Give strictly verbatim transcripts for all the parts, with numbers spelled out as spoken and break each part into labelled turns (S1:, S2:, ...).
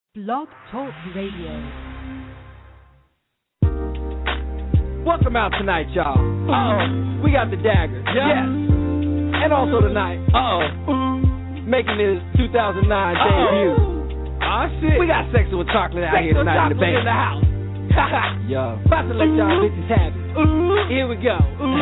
S1: Blog Talk Radio.
S2: Welcome out tonight, y'all. Uh-oh. We got the Dagger. Yeah. Yes. And also tonight. Uh-oh. Making his two thousand nine debut.
S3: Oh, shit.
S2: We got Sexy with Chocolate out here tonight in the bank.
S3: in the house.
S2: Yo. About to let y'all bitches have it. Here we go.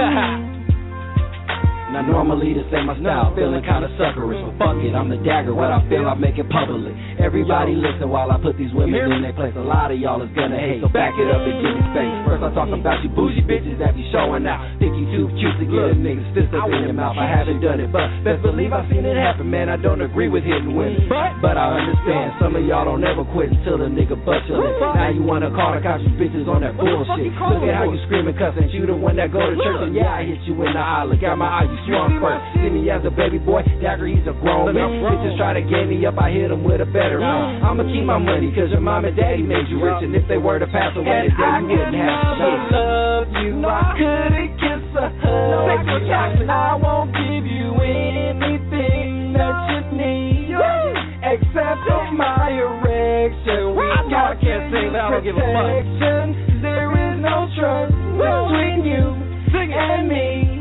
S2: Now normally this ain't my style, feeling kinda suckerish, but fuck it, I'm the Dagger, what I feel I make it public. Everybody listen while I put these women in their place, a lot of y'all is gonna hate, so back it up and give me space. First I talk about you bougie bitches that be showing out, think you too cute to get a nigga's fist up in your mouth, I haven't done it, but best believe I've seen it happen, man, I don't agree with hitting women, but I understand, some of y'all don't ever quit until the nigga butt you in. Now you wanna call the cops, you bitches on that bullshit, look at how you screaming cussing, you the one that go to church, and yeah I hit you in the eye, look at my eye, you strong first. See me as a baby boy, Dagger, he's a grown man. Bitches try to get me up, I hit him with a better man. I'ma keep my money, cause your mom and daddy made you rich. And if they were to pass away, then you wouldn't have shit. I love you, I couldn't kiss a hug you, and I won't give you anything that you need, except for my erection. We got protection, there is no trust between you and me.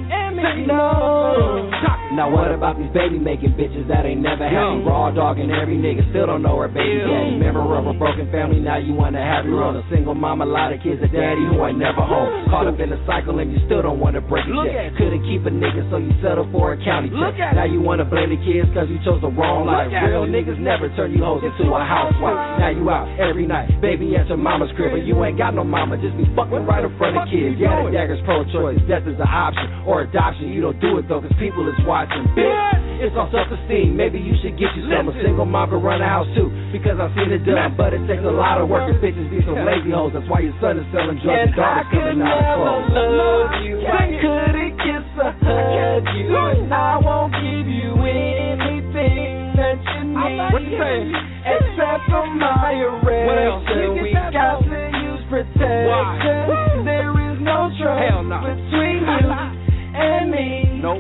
S2: No. Now what about these baby making bitches that ain't never had me raw dog and every nigga still don't know her baby daddy. Member of a broken family, now you wanna have me run a single mom, a lot of kids, a daddy who ain't never home. Caught up in the cycle and you still don't wanna break it yet. Couldn't keep a nigga so you settle for a county check. Now you wanna blame the kids cause you chose the wrong life. Real niggas never turn you hoes into a housewife. Now you out every night, baby at your mama's crib, but you ain't got no mama, just be fucking right in front of kids. Yeah, the Dagger's pro-choice, death is an option or adoption. You don't do it though cause people is watching. Bitch, it's all self-esteem. Maybe you should get you some. A single mom can run a house too, because I've seen it done. But it takes a lot of work and bitches be some lazy hoes. That's why your son is selling drugs and daughter's coming out of clothes. Love you, I couldn't kiss or hug you, and I won't give you anything that you need. What you saying? Except for my erection, we got to use protection. There is no trust between you and me. Nope.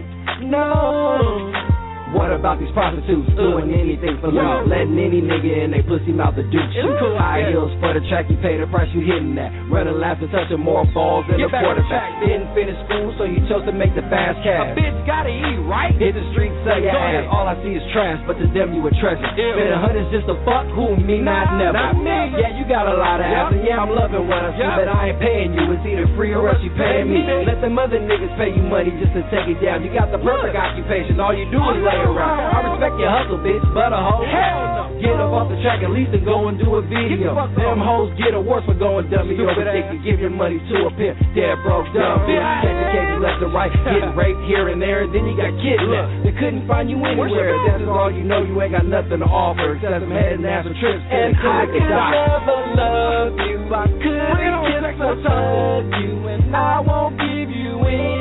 S2: No. What about these prostitutes doing anything for love? Letting any nigga in they pussy mouth the dude shoot. Cool. High heels for the track, you pay the price you hitting that. Running laps and touching more balls than the quarterback. Didn't finish school, so you chose to make the fast cash. A bitch gotta eat, right? Hit the streets, sell your ass. All I see is trash, but to them you a treasure. Spending hundreds just to fuck, who me, not never. Not me. Yeah, you got a lot of ass, and yeah, I'm loving what I see, but I ain't paying you. It's either free or else you paying me. Let them other niggas pay you money just to take it down. You got the perfect occupation, all you do is lay around. I respect your hustle, bitch, but a hoe. Hell no. Get up off the track at least and go and do a video. Them hoes get a worse for going dummy over dick to give your money to a pimp. Dead broke dumb bitch. Catching cases left and right, getting raped here and there, and then you got kidnapped. They couldn't find you anywhere. That's all you know. You ain't got nothing to offer except some head and ass and trips. And I could never love you. I couldn't kiss or hug you, and I won't give you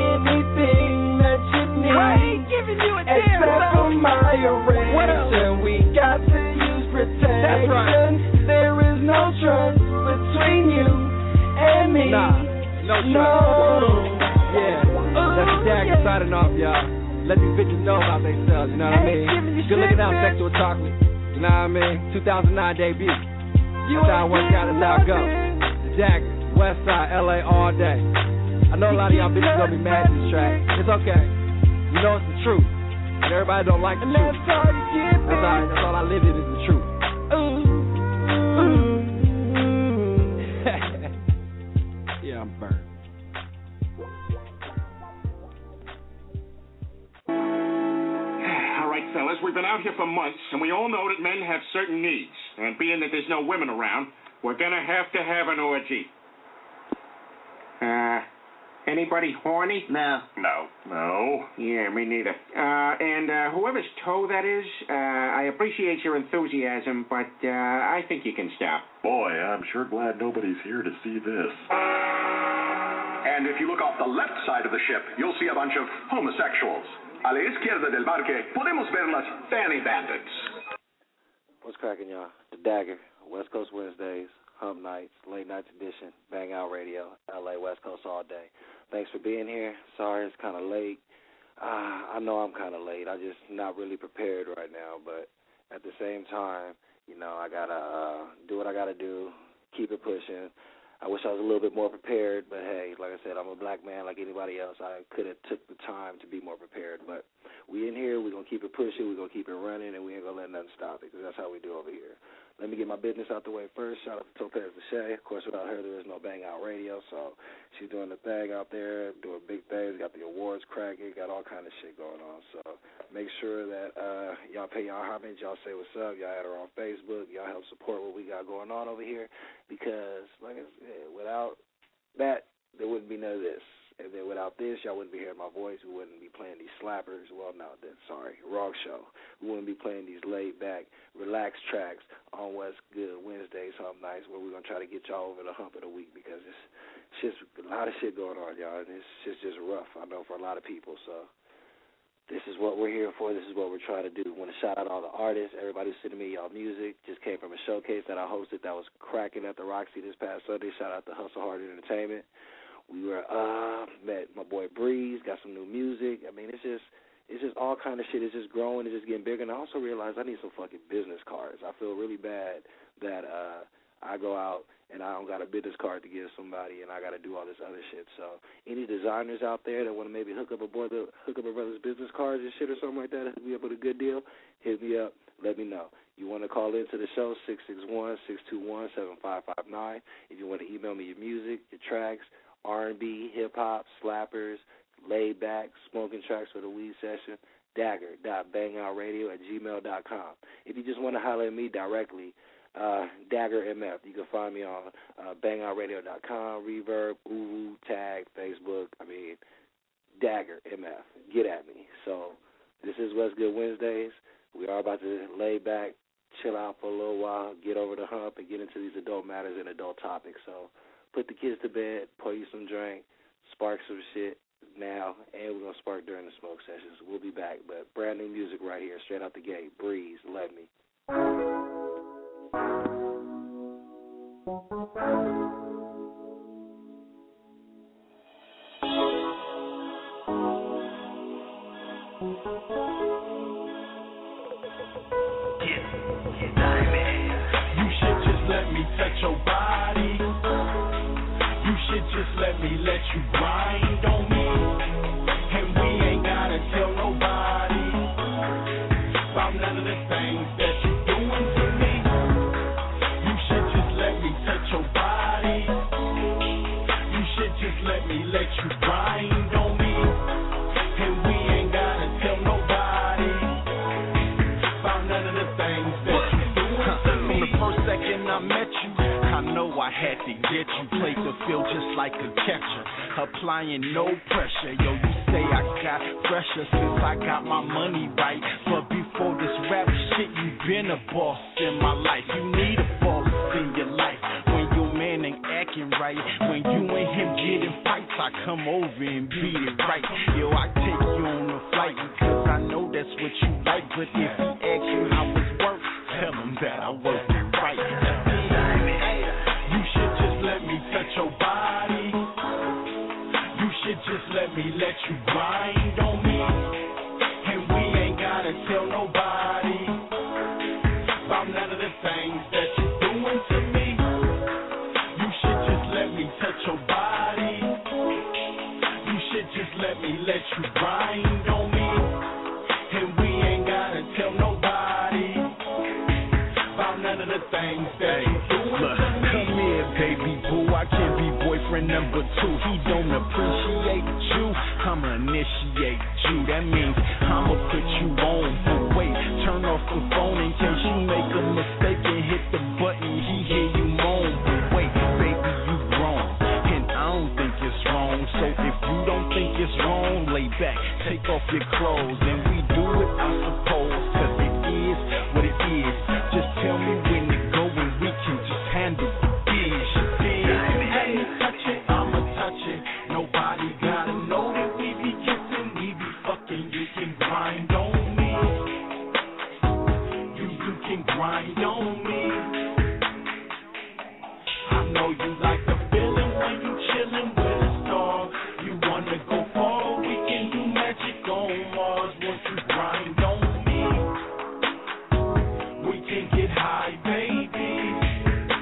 S2: anything that you need. I ain't giving you a damn except for my erection. We got to use protection. That's right. There is no trust between you and me. Nah, no trust. No. Yeah, that's the Dagger signing off, y'all. Let these bitches know about themselves, you know what I mean? Good looking out, Sexual Chocolate, you know what I mean? two thousand nine debut. That's how it works out, that's how it goes. The Dagger, West Side, L A all day. I know a lot of y'all bitches gonna be mad at this track. It's okay. You know it's the truth. And everybody don't like the truth. That's all, that's all I live in is the truth. Yeah, I'm burned.
S4: All right, fellas, we've been out here for months, and we all know that men have certain needs. And being that there's no women around, we're gonna have to have an orgy. Uh... Anybody horny?
S5: No.
S4: No. No? Yeah, me neither. Uh, and uh, whoever's toe that is, uh, I appreciate your enthusiasm, but uh, I think you can stop.
S6: Boy, I'm sure glad nobody's here to see this.
S7: And if you look off the left side of the ship, you'll see a bunch of homosexuals. A la izquierda del barque, podemos ver las fanny bandits.
S8: What's cracking, y'all? The Dagger, West Coast Wednesdays, Hub Nights, Late Nights Edition, Bang Out Radio, L A West Coast all day. Thanks for being here. Sorry it's kind of late. Uh, I know I'm kind of late. I'm just not really prepared right now, but at the same time, you know, I got to uh, do what I got to do, keep it pushing. I wish I was a little bit more prepared, but hey, like I said, I'm a black man like anybody else. I could have took the time to be more prepared, but we in here, we're going to keep it pushing, we're going to keep it running, and we ain't going to let nothing stop it, because that's how we do over here. Let me get my business out the way first. Shout out to Topaz Deshay. Of course, without her, there is no Bang Out Radio, so she's doing the thing out there, doing big things, got the awards cracking, got all kind of shit going on. So make sure that uh, y'all pay y'all homage, y'all say what's up, y'all add her on Facebook, y'all help support what we got going on over here, because, like I said, without that, there wouldn't be none of this. And then without this, y'all wouldn't be hearing my voice. We wouldn't be playing these slappers. Well, no, then, sorry, wrong show. We wouldn't be playing these laid-back, relaxed tracks on What's Good Wednesdays, something nice, where we're going to try to get y'all over the hump of the week, because it's, it's just a lot of shit going on, y'all, and it's just, just rough, I know, for a lot of people. So this is what we're here for. This is what we're trying to do. I want to shout out all the artists, everybody who's sending me y'all music. Just came from a showcase that I hosted that was cracking at the Roxy this past Sunday. Shout out to Hustle Hard Entertainment. We were uh met my boy Breeze, got some new music. I mean, it's just it's just all kind of shit. It's just growing. It's just getting bigger. And I also realized I need some fucking business cards. I feel really bad that uh I go out and I don't got a business card to give somebody, and I got to do all this other shit. So any designers out there that want to maybe hook up a brother, hook up a brother's business cards and shit or something like that, hook me up with a good deal, hit me up. Let me know. You want to call into the show, six six one, six two one, seven five five nine. If you want to email me your music, your tracks, R and B, hip-hop, slappers, laid back, smoking tracks for the weed session, dagger dot bangoutradio at gmail dot com. If you just want to holler at me directly, uh, Dagger M F. You can find me on uh, bang out radio dot com, Reverb, Uru, Tag, Facebook. I mean, Dagger M F. Get at me. So this is What's Good Wednesdays. We are about to lay back, chill out for a little while, get over the hump, and get into these adult matters and adult topics. So put the kids to bed, pour you some drink, spark some shit now, and we're going to spark during the smoke sessions. We'll be back, but brand new music right here, straight out the gate. Breeze, Let Me.
S3: You should just let me touch your body. You should just let me let you grind on me. And we ain't gotta tell nobody about none of the things that you're doing to me. You should just let me touch your body. You should just let me let you grind on me. And we ain't gotta tell nobody about none of the things that you're doing to me. From the first second I met you, I know I had to get you. Played the field just like a catcher, applying no pressure. Yo, you say I got pressure since I got my money right. But before this rap shit, you been a boss in my life. You need a boss in your life. When your man ain't acting right, when you and him get in fights, I come over and beat it right. Yo, I take you on a flight because I know that's what you like. But if he asks you how it's work, tell him that I worked it right. You should just let me touch your body. You should just let me let you grind on me. And we ain't gotta tell nobody about none of the things that you're doing to me. You should just let me touch your body. You should just let me let you grind on me. And we ain't gotta tell nobody about none of the things that you're doing to me. Come here, baby boo, I can be boyfriend number two. He don't appreciate you, I'ma initiate you. That means I'ma put you on. But wait, turn off the phone in case you make a mistake and hit the button, he hear you moan. But wait, baby, you grown, and I don't think it's wrong. So if you don't think it's wrong, lay back, take off your clothes, and we do it, I suppose. Cause it is what it is. Just tell me when to go and we can just handle the biz. Hey, touch it, I'ma touch it. Nobody gotta know that we be kissing, we be fucking. You can grind on me. You, you can grind on me. I know you like the feeling when you chillin' with a star. You wanna go far, we can do magic on Mars. Once you grind on me, we can get high, baby.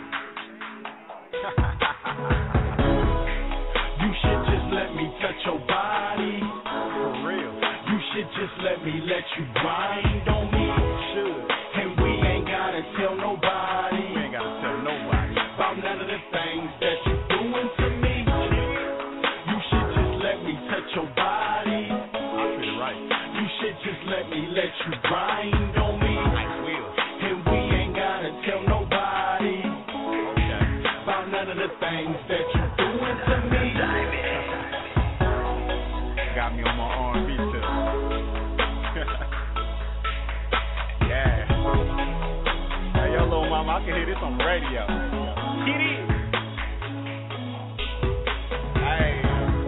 S3: things that you doing to me. Got me on my R and B tip. Yeah. Hey, yo, little mama, I can hear this on the radio. Get it. Hey.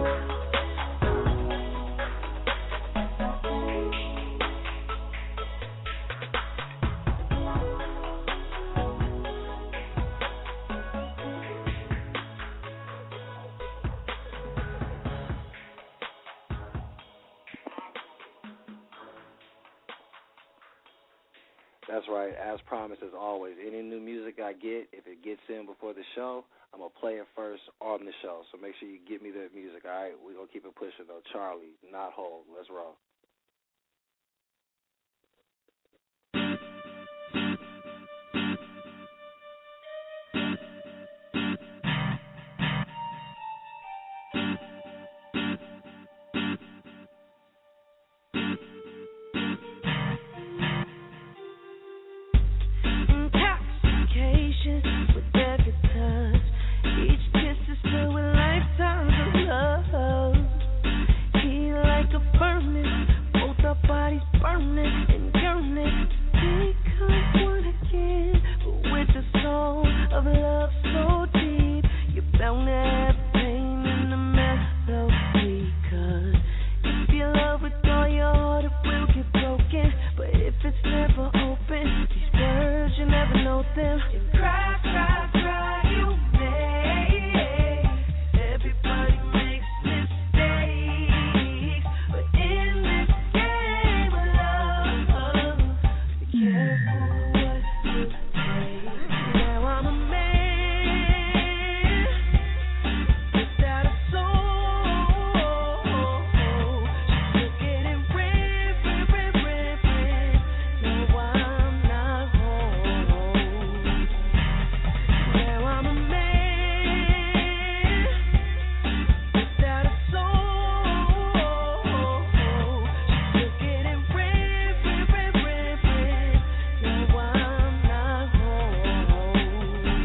S8: That's right. As promised, as always, any new music I get, if it gets in before the show, I'm going to play it first on the show. So make sure you give me that music, all right? We're going to keep it pushing, though. Charlie, not Hov. Let's roll.
S5: With every touch, each kiss is filled with lifetimes of love. He like a furnace, both our bodies burning and yearning to become one again. But with the soul of love so deep, you're bound to have pain in the melody. 'Cause if you love with all your heart, it will get broken. But if it's never open, these words you never know them. Cry, cry, cry, you may. Everybody makes mistakes, but in this game of love, be careful what you say. Now I'm a man without a soul. She took it and ran, ran, ran, ran, ran. Now I'm not home. Now I'm a man without a soul. She took it and ran, ran, ran, ran, ran. Now I'm not home.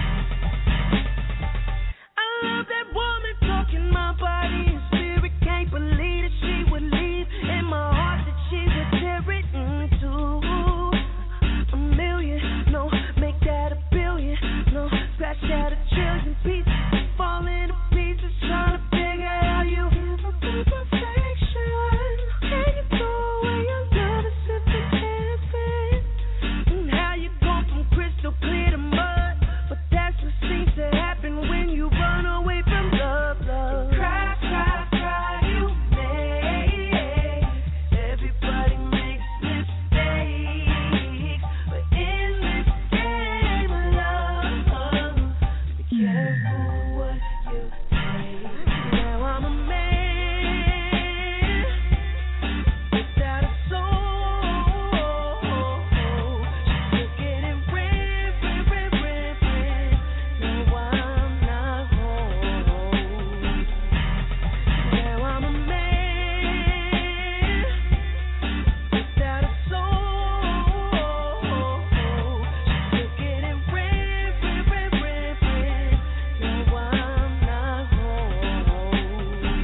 S5: I love that woman talking my body and spirit. Can't believe that she would leave. In my heart that she would tear it into a million. No, make that a billion. No, scratch out a trillion pieces. Fall into pieces. Trying to figure out you give up the perfection. Can you throw away your love as if it happened? And how you go from crystal clear to mud? But that's what seems to happen when you run away from love, love. Cry, cry, cry, you may. Everybody makes mistakes, but in this game of love, be careful what you say. Now I'm a man without a soul. She took it and ran, ran, ran, ran, ran. Now I'm not home. Now I'm a man without a soul. She took it and ran, ran, ran, ran, ran. Now I'm not home.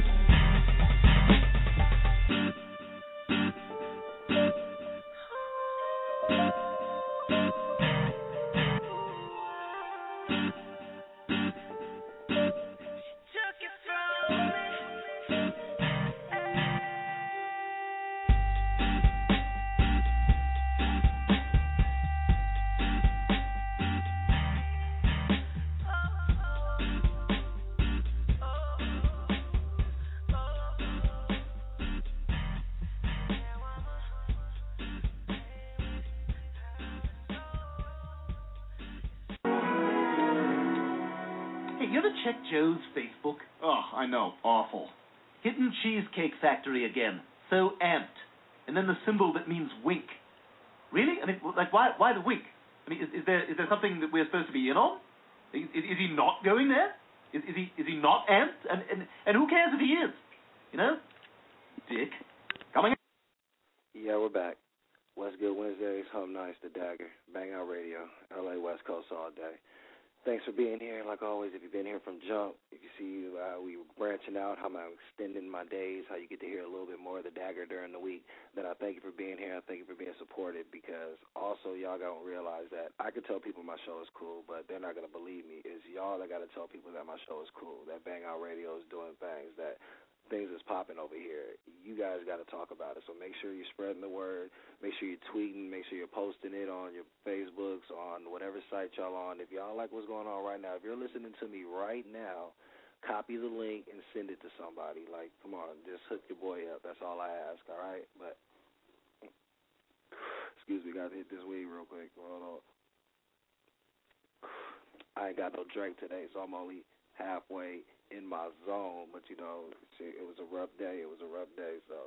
S5: Took it from me.
S9: Hey, you ever check Joe's Facebook?
S10: Oh, I know. Awful.
S9: Hidden Cheesecake Factory again. So amped. And then the symbol that means wink. Really? I mean, like, why why the wink? I mean, is, is there is there something that we're supposed to be in on? Is, is, is he not going there? Is, is he is he not amped? And, and and who cares if he is? You know? Dick. Coming in.
S8: Yeah, we're back. What's Good Wednesdays, Home Nights, The Dagger, Bang Out Radio, L A West Coast all day. Thanks for being here. Like always, if you've been here from jump, if you see uh, we were branching out, how I'm extending my days, how you get to hear a little bit more of the Dagger during the week, then I thank you for being here. I thank you for being supported, because also y'all got to realize that I could tell people my show is cool, but they're not going to believe me. It's y'all that got to tell people that my show is cool, that Bang Out Radio is doing things, that things is popping over here. You guys got to talk about it. So make sure you're spreading the word. Make sure you're tweeting. Make sure you're posting it on your Facebooks, on whatever site y'all on. If y'all like what's going on right now, if you're listening to me right now, copy the link and send it to somebody. Like, come on, just hook your boy up. That's all I ask, all right? But, excuse me, got to hit this weed real quick. Hold on. I ain't got no drink today, so I'm only halfway in my zone, but you know, it was a rough day. It was a rough day, so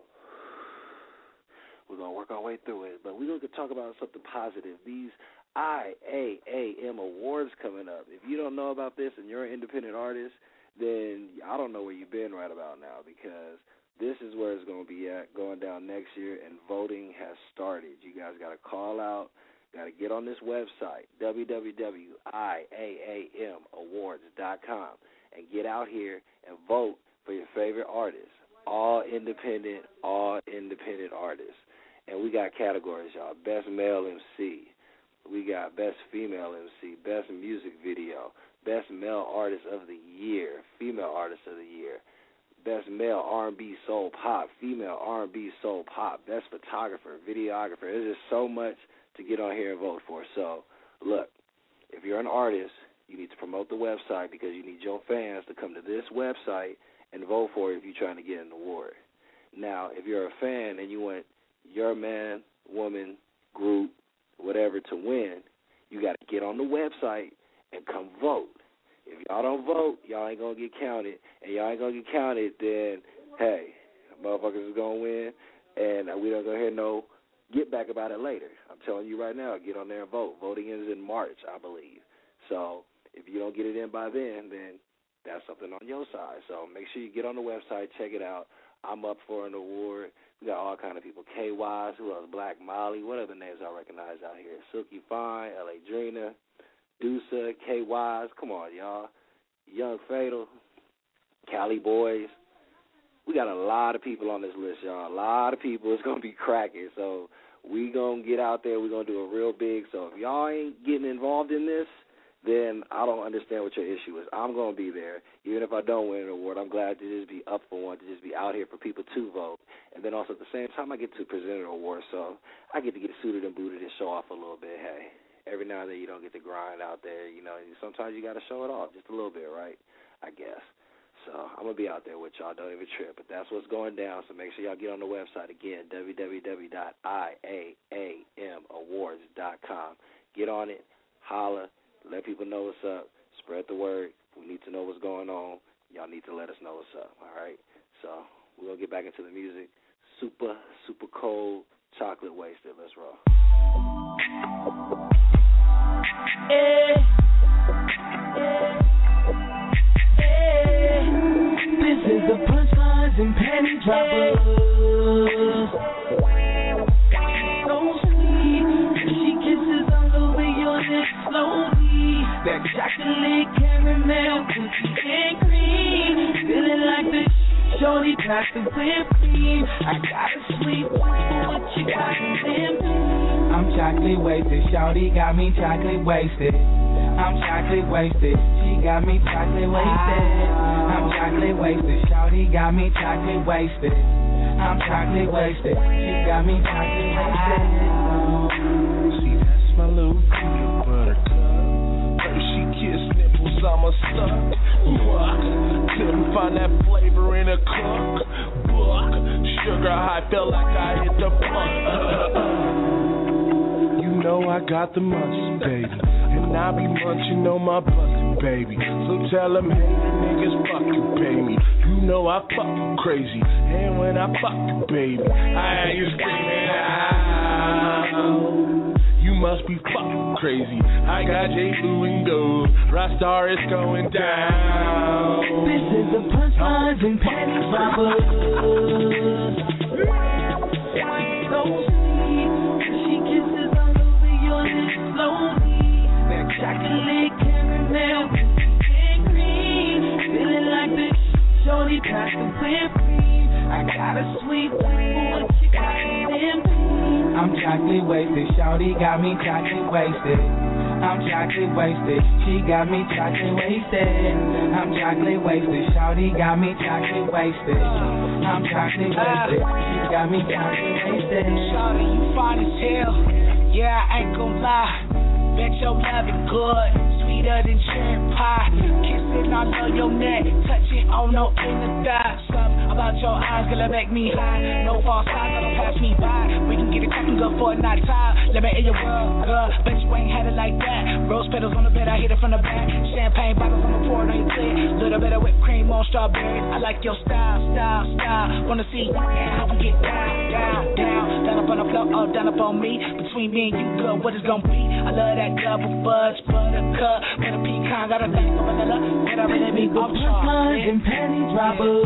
S8: we're gonna work our way through it. But we're gonna talk about something positive. These I A A M awards coming up. If you don't know about this and you're an independent artist, then I don't know where you've been right about now, because this is where it's gonna be at, going down next year, and voting has started. You guys gotta call out. Got to get on this website, w w w dot i a a m awards dot com, and get out here and vote for your favorite artists. All independent, all independent artists. And we got categories, y'all. Best male M C. We got best female M C, best music video, best male artist of the year, female artist of the year, best male R and B soul pop, female R and B soul pop, best photographer, videographer. There's just so much to get on here and vote for. So, look, if you're an artist, you need to promote the website, because you need your fans to come to this website and vote for it if you're trying to get an award. Now, if you're a fan and you want your man, woman, group, whatever to win, you got to get on the website and come vote. If y'all don't vote, y'all ain't going to get counted. And y'all ain't going to get counted, then, hey, motherfuckers is going to win, and we don't go hear no get back about it later. I'm telling you right now, get on there and vote. Voting ends in March, I believe. So if you don't get it in by then, then that's something on your side. So make sure you get on the website, check it out. I'm up for an award. We got all kind of people. K Wise, who else? Black Molly. What other names I recognize out here? Silky Fine, L A Drina, Deusa, K Wise. Come on, y'all. Young Fatal, Cali Boys. We got a lot of people on this list, y'all. A lot of people. It's going to be cracking. So we going to get out there. We're going to do it real big. So if y'all ain't getting involved in this, then I don't understand what your issue is. I'm going to be there. Even if I don't win an award, I'm glad to just be up for one, to just be out here for people to vote. And then also at the same time, I get to present an award. So I get to get suited and booted and show off a little bit. Hey, every now and then you don't get to grind out there. You know, sometimes you got to show it off just a little bit, right? I guess. So I'm going to be out there with y'all. Don't even trip. But that's what's going down. So make sure y'all get on the website again, w w w dot i a a m awards dot com. Get on it. Holla. Let people know what's up. Spread the word. We need to know what's going on. Y'all need to let us know what's up. All right? So we're going to get back into the music. Super, super cold, chocolate wasted. Let's roll.
S5: Hey. Hey. This is the punchlines and panty droppers. So sweet, she kisses all over your lips slowly. That chocolate caramel, cookies and cream. Feeling like the shorty past the whipped cream. I got a sweet one for what you got in them. I'm chocolate wasted, shorty got me chocolate wasted. I'm chocolate wasted, she got me chocolate wasted. I'm chocolate wasted, shawty got me chocolate wasted. I'm chocolate wasted, she got me chocolate wasted.
S3: See, that's my little peanut butter cup. Hey, she kiss nipples, I'ma suck. Buck, couldn't find that flavor in a cup. Buck, sugar high, felt like I hit the plug. You know I got the munchies, baby. And I be munching on my bucket, baby. So tell them, hey, the niggas fucking pay me. You know I fuck crazy. And when I fuck, baby, I hear you screaming out. You must be fucking crazy. I got J. Blue and Gold. Rockstar is going down.
S5: This is the punchlines and panty droppers. So sweet, she kisses all over your lips slowly. Chocolate caramel, Shorty pass the whipped cream. I got a sweet tooth, what you got in them?
S2: I'm chocolate wasted, shorty got me chocolate wasted. I'm chocolate wasted, she got me chocolate wasted. I'm chocolate wasted, shorty got me chocolate wasted. I'm chocolate wasted, she got me chocolate wasted.
S11: Shorty, you fine as hell, yeah, I ain't gon' lie. Bet your love is good, sweeter than cherry pie. Kissing all on your neck, touching on no inner thigh. Something about your eyes gonna make me high. No false signs gonna pass me by. We can get it cracking good for a night time. Let me in your world, girl. Bet you ain't had it like that. Rose petals on the bed, I hit it from the back. Champagne bottles, I'ma pour it on your clit. Little bit of whipped cream on strawberries. I like your style, style, style. Wanna see and how we get down, down, down. Down up on the floor, up, down up on me. Between me and you, girl, what it's gonna be? I love that double fudge, buttercup, butter pecan, got a thing for vanilla, but I really be off chocolate.
S2: And panty dropper,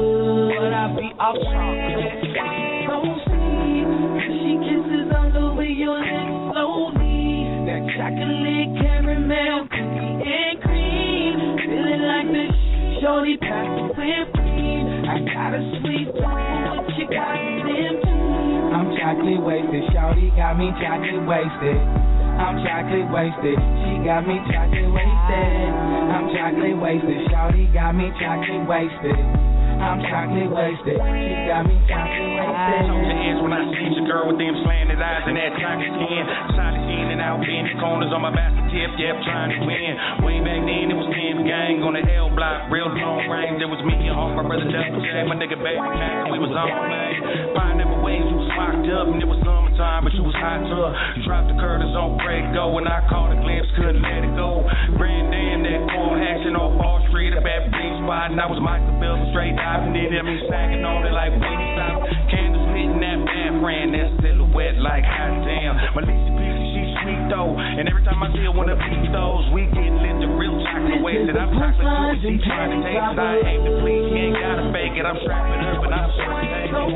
S11: but I be off chocolate.
S5: So sweet, she kisses all over your lips slowly. That chocolate caramel, cookie and cream, feeling like the shorty pass the whipped cream. I got a sweet tooth, what you got in them?
S2: I'm chocolate wasted, shorty got me chocolate wasted. I'm chocolate wasted, she got me chocolate wasted. I'm chocolate wasted, shawty got me chocolate wasted. I'm chocolate wasted, she got me chocolate wasted.
S12: Took the hands when I seen your girl with them slanted eyes and that chocolate skin. Solid in and out, bending corners on my basket tip, yep, trying to win. Way back then it was ten gang on the L block, real long range. It was me and all my brother Double J, my nigga Baby Mac, and we was on, man. Pineapple waves, you was locked up, and it was summertime, but you was hot tub. You dropped the curtains on break go, and I caught a glimpse, couldn't let it go. Brandon, that corn action off Wall Street, a bad green spot, and I was Michael Phelps, straight diving in, I mean sagging on it like Wingstop. Candles lit in that bad brand, that silhouette like hot damn. Melissa Peasy, she sweet though, and every time I see her one of these those, we get lit the real chocolate wasted. I'm chocolate too, she trying to taste it, I aim to please, she ain't gotta fake it. I'm strapping up and I'm sure to take it.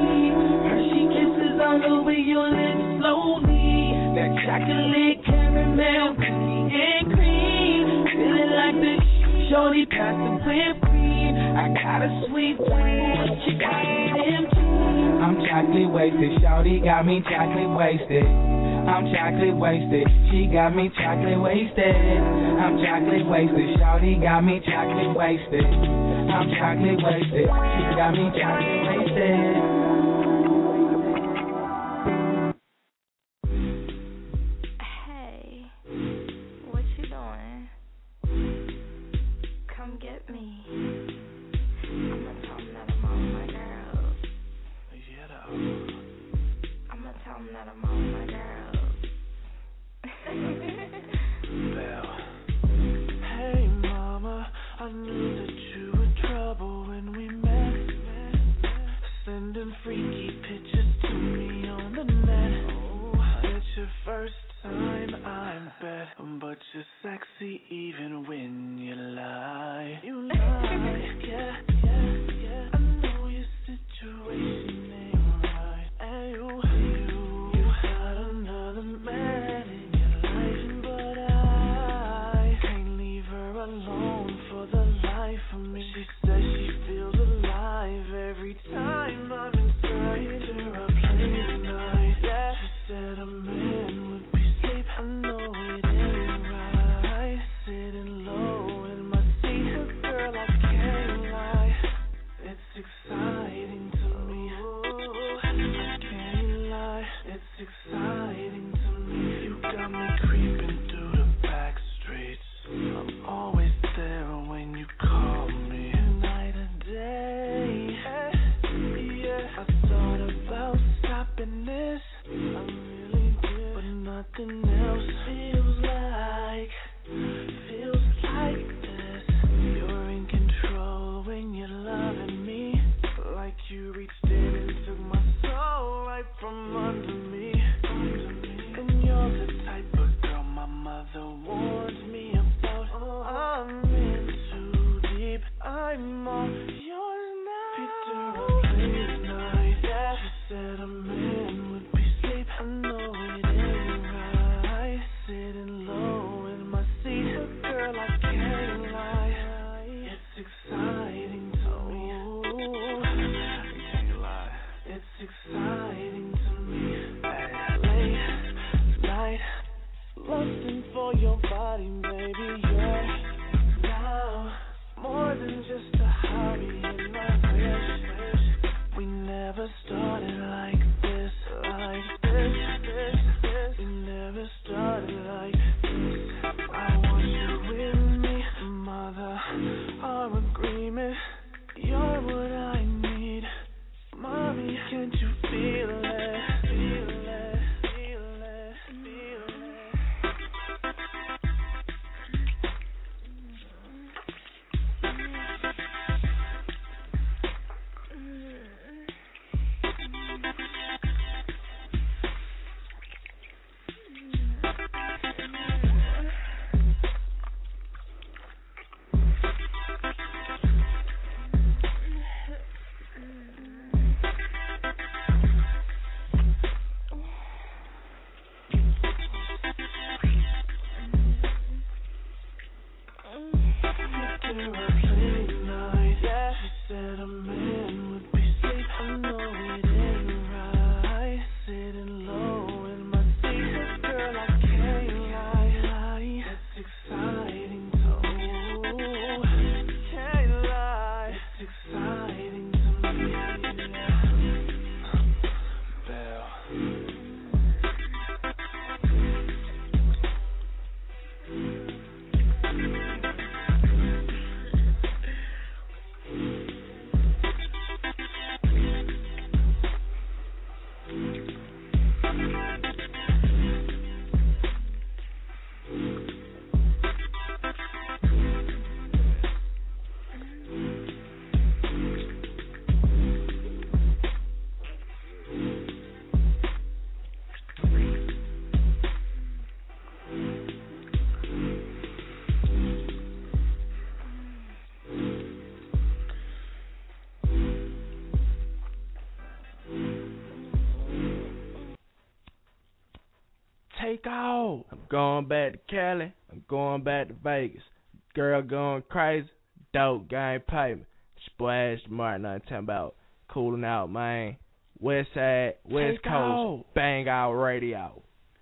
S5: Her she kisses all over your lips slowly. That chocolate caramel, cookie and cream, feeling like the shorty pass the whipped cream. I got a sweet tooth, what you got in them?
S2: I'm chocolate wasted, shawty got me chocolate wasted. I'm chocolate wasted, she got me chocolate wasted. I'm chocolate wasted, shawty got me chocolate wasted. I'm chocolate wasted, she got me chocolate wasted.
S13: Get me. I'ma tell them that I'm all my girls.
S3: Yeah, though.
S13: I'ma tell them that I'm all my girls.
S3: Belle. Hey, mama, I knew that you were trouble when we met. Sending freaky pictures to me on the net. Oh, it's your first time, I bet. But you're sexy even when you lie. You lie, yeah, yeah, yeah. I know your situation ain't right. And you, you, you got another
S5: after I played the night, yeah. She said a man would be safe. I know it ain't right. Sitting low in my seat, girl, I can't lie. It's exciting too. Can't lie. It's exciting to me. Bell.
S14: Take off. I'm going back to Cali. I'm going back to Vegas. Girl going crazy. Dope game payment. Splash Martin. I'm talking about cooling out, man. West Side, West
S8: Take
S14: Coast,
S8: off.
S14: Bang Out Radio.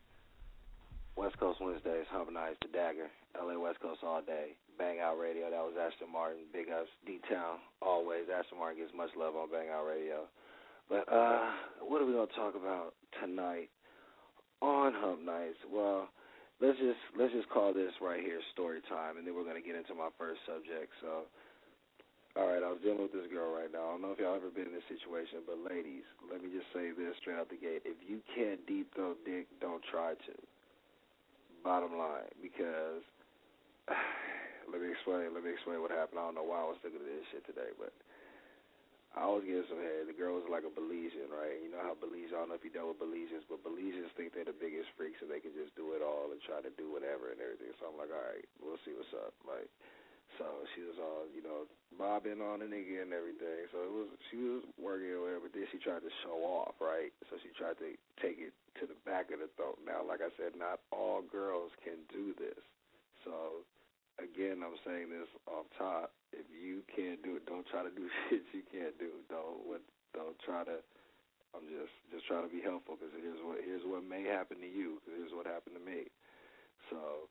S8: West Coast Wednesdays, Hump Nights, The Dagger, L A West Coast all day, Bang Out Radio. That was Ashton Martin. Big ups, D-Town, always. Ashton Martin gets much love on Bang Out Radio. But uh, what are we gonna talk about tonight on Hump Nights? Well, let's just let's just call this right here story time, and then we're gonna get into my first subject. So, all right, I was dealing with this girl right now. I don't know if y'all ever been in this situation, but ladies, let me just say this straight out the gate: if you can't deep throat dick, don't try to. Bottom line, because let me explain. Let me explain what happened. I don't know why I was thinking of this shit today, but I was getting some head. The girl was like a Belizean, right? You know how Belize, I don't know if you dealt with Belizeans, but Belizeans think they're the biggest freaks and they can just do it all and try to do whatever and everything. So I'm like, all right, we'll see what's up. Like, so she was all, you know, bobbing on a nigga and everything. So it was, she was working or whatever, but then she tried to show off, right? So she tried to take it to the back of the throat. Now, like I said, not all girls can do this. So, again, I'm saying this off top. If you can't do it, don't try to do shit you can't do. Don't what, don't try to. I'm just just trying to be helpful because here's what here's what may happen to you. Cause here's what happened to me. So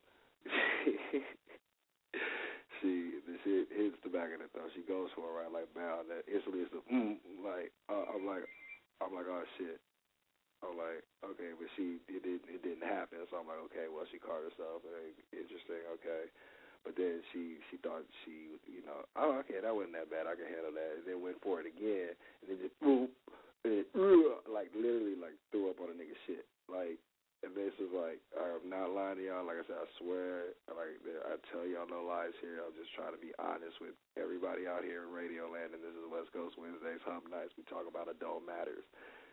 S8: she the shit hits the back of the throat. She goes for it right like bam. That instantly it's the mm, like uh, I'm like I'm like oh shit. I'm like okay, but she it didn't it didn't happen. So I'm like okay, well she caught herself. Interesting. Okay. But then she, she thought she, you know, oh, okay, that wasn't that bad. I can handle that. And then went for it again, and then just boom, and uh, like literally like threw up on a nigga shit. Like, and this was like, I'm not lying to y'all. Like I said, I swear, like I tell y'all no lies here. I'm just trying to be honest with everybody out here in Radio Land, and this is West Coast Wednesdays, Hump Nights. We talk about adult matters.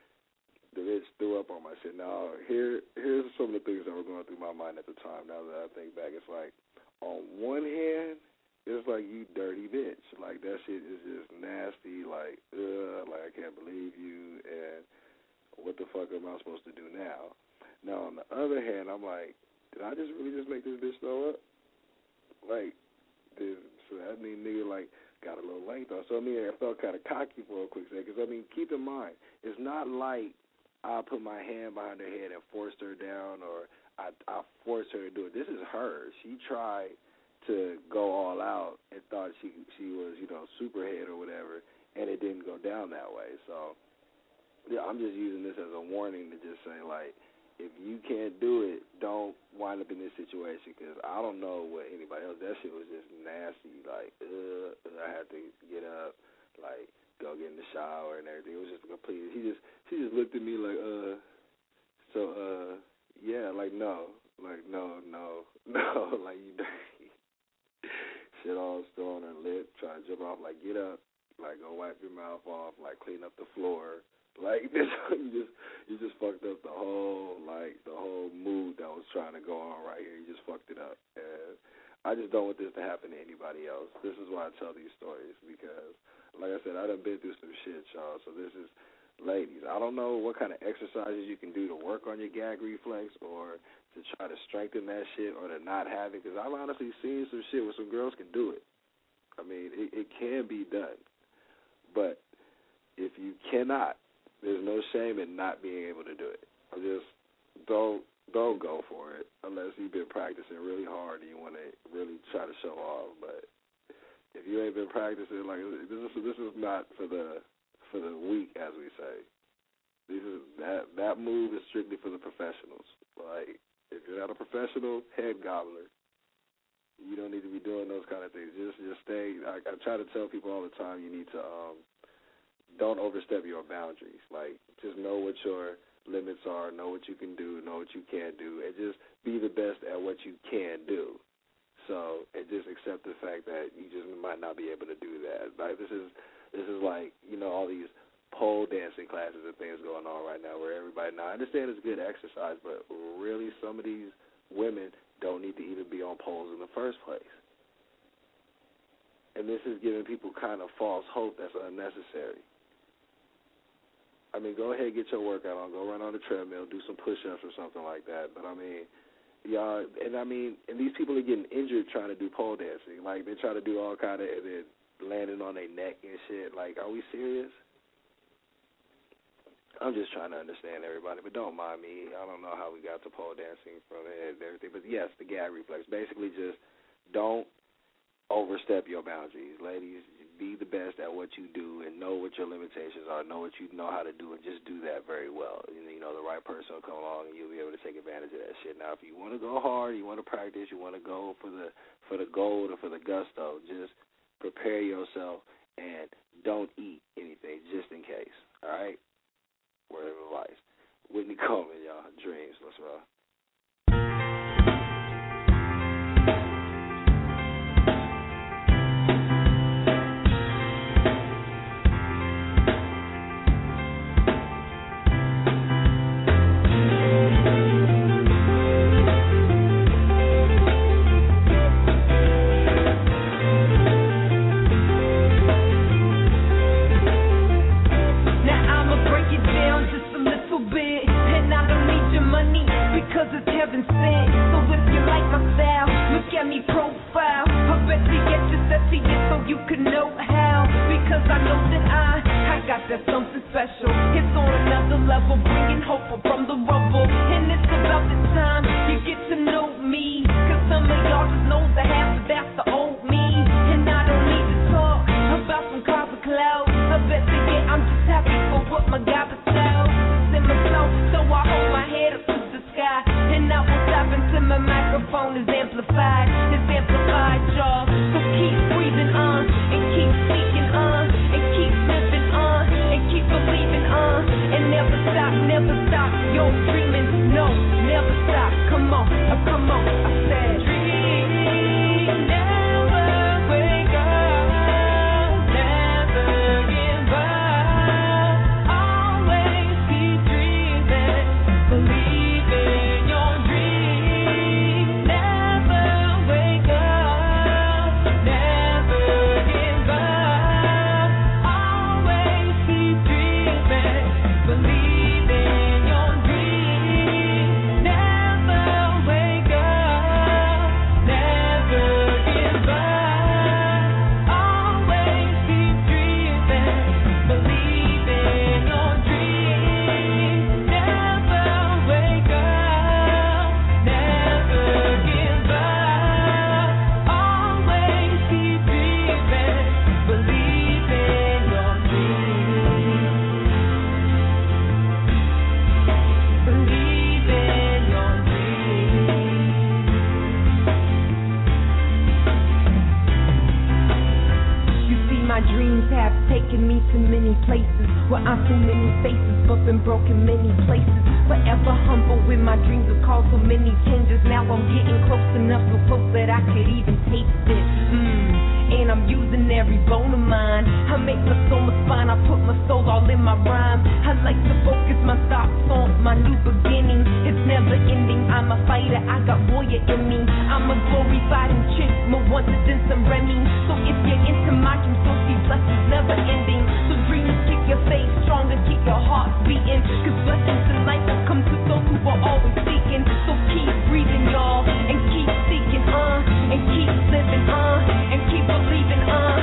S8: The bitch threw up on my shit. Now, here, here's some of the things that were going through my mind at the time. Now that I think back, it's like, on one hand, it's like, you dirty bitch. Like, that shit is just nasty. Like, ugh, like, I can't believe you. And what the fuck am I supposed to do now? Now, on the other hand, I'm like, did I just really just make this bitch throw up? Like, did, so that mean nigga, like, got a little length on. So, I mean, I felt kind of cocky for a quick second. Because, I mean, keep in mind, it's not like I put my hand behind her head and forced her down or I, I forced her to do it. This is her. She tried to go all out and thought she she was, you know, Superhead or whatever, and it didn't go down that way. So, yeah, I'm just using this as a warning to just say, like, if you can't do it, don't wind up in this situation because I don't know what anybody else. That shit was just nasty. Like, ugh, I had to get up, like, go get in the shower and everything. It was just a complete. She just she just looked at me like, uh, so, uh. Yeah, like, no. Like, no, no, no. Like, you dirty. Shit all still on her lip, trying to jump off. Like, get up. Like, go wipe your mouth off. Like, clean up the floor. Like, this, you just you just fucked up the whole, like, the whole mood that was trying to go on right here. You just fucked it up. And I just don't want this to happen to anybody else. This is why I tell these stories because, like I said, I done been through some shit, y'all. So this is... Ladies, I don't know what kind of exercises you can do to work on your gag reflex or to try to strengthen that shit or to not have it, because I've honestly seen some shit where some girls can do it. I mean, it, it can be done. But if you cannot, there's no shame in not being able to do it. Just don't don't go for it unless you've been practicing really hard and you want to really try to show off. But if you ain't been practicing, like this is this is not for the for the weak, as we say. This is that that move is strictly for the professionals. Like if you're not a professional head gobbler, you don't need to be doing those kind of things. Just just stay. I, I try to tell people all the time, you need to um, don't overstep your boundaries. Like just know what your limits are, know what you can do, know what you can't do, and just be the best at what you can do. So and just accept the fact that you just might not be able to do that. Like this is this is like you know all these pole dancing classes and things going on right now where everybody. Now I understand it's good exercise, but really some of these women don't need to even be on poles in the first place. And this is giving people kind of false hope that's unnecessary. I mean, go ahead and get your workout on. Go run on the treadmill, do some push-ups or something like that. But, I mean, y'all, and I mean, and these people are getting injured trying to do pole dancing. Like, they try to do all kind of, and then landing on their neck and shit. Like, are we serious? I'm just trying to understand everybody, but don't mind me. I don't know how we got to pole dancing from it and everything. But, yes, the gag reflex. Basically just don't overstep your boundaries. Ladies, be the best at what you do and know what your limitations are, know what you know how to do, and just do that very well. And, you know, the right person will come along and you'll be able to take advantage of that shit. Now, if you want to go hard, you want to practice, you want to go for the for the gold or for the gusto, just prepare yourself and don't eat anything just in case, all right? Word of advice. Whitney Coleman, y'all. Dreams. Let's roll.
S5: Breathing, uh, and keep living, uh, and keep believing, uh.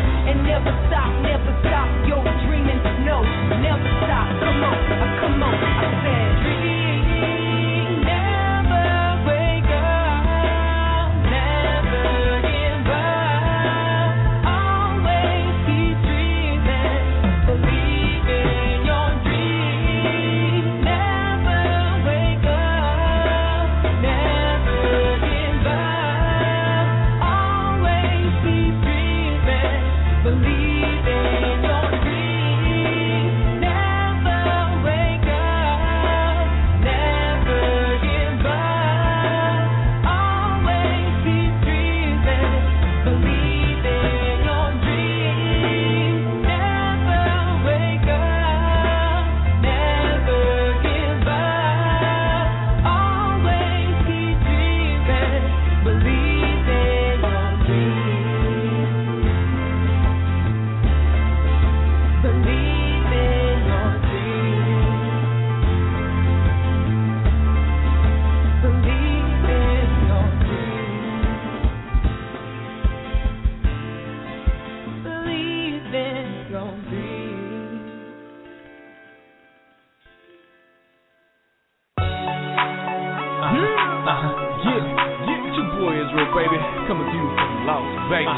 S15: Las Vegas.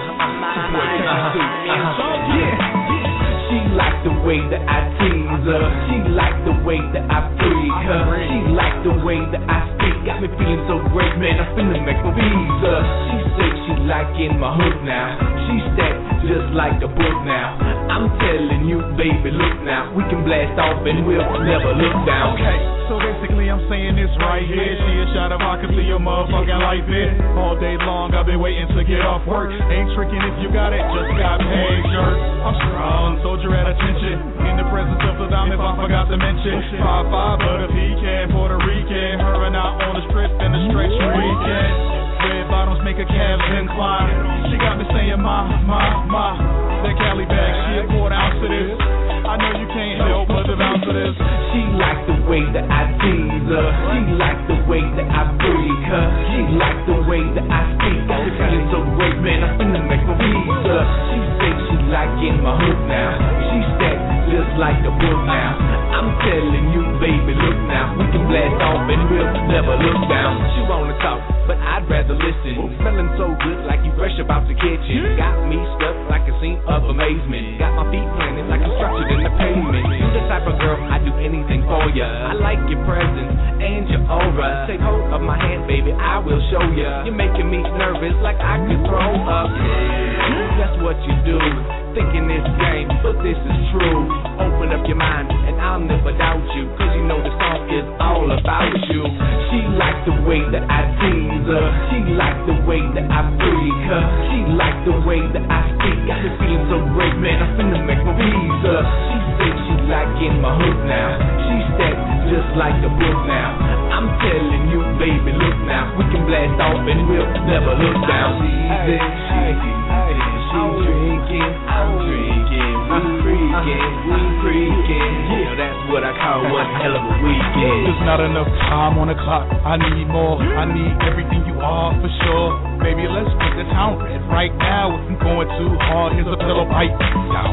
S11: Uh-huh. Yeah. She like the way that I tease her. She like the way that I freak her. She like the way that I speak. Got me feeling so great, man. I'm finna make my visa. She say she liking my hook now. She stacked just like the book now. I'm telling you, baby, look now. We can blast off and we'll never look down.
S3: Okay, so basically I'm saying this right here. She a shot of vodka to your motherfucking life, bitch. All day long I've been waiting to get off work. Ain't tricking if you got it, just got paid, jerk. I'm strong, soldier at attention. In the presence of the dime, if I forgot to mention. five five, but a pecan, Puerto Rican. Her and I on the strip in the stretch weekend. Red bottoms make a calves incline. She got me saying, ma, ma, ma. That Cali bag, she a quarter ounce of this. I know you can't help but to vouch for this.
S11: She like the way that I tease her. She like the way that I freak her. She like the way that I speak. Got me feeling so great, man. I'm finna make my visa. She say she liking my hook now. She stacked just like the book now. I'm telling you, baby, look now. We can blast off and we'll never look down. She wanna talk, but I'd rather listen. Smelling so good like you fresh about the kitchen. Got me stuck like a scene of amazement. Got my feet planted like I'm structured in the pavement. You the type of girl, I do anything for ya. I like your presence and your aura. Take hold of my hand, baby, I will show ya. You're making me nervous like I could throw up. That's what you do. Thinking this game, but this is true. Open up your mind and I'll never doubt you. Cause you know the song is all about you. She like the way that I tease her. She like the way that I freak her. She like the way that I speak. Got me feeling so great, man. I'm finna make my visa. She say she liking my hook now. She stacked just like the book now. I'm telling you, baby, look now. We can blast off and we'll never look down. She's hey, hey, she drinking, I'm drinking, we freaking, we freaking. Yeah, that's what I call one hell of a weekend.
S3: There's not enough time on the clock. I need more. I need everything you are for sure. Baby, let's make the town red right now. If I'm going too hard, here's a pillow bite down.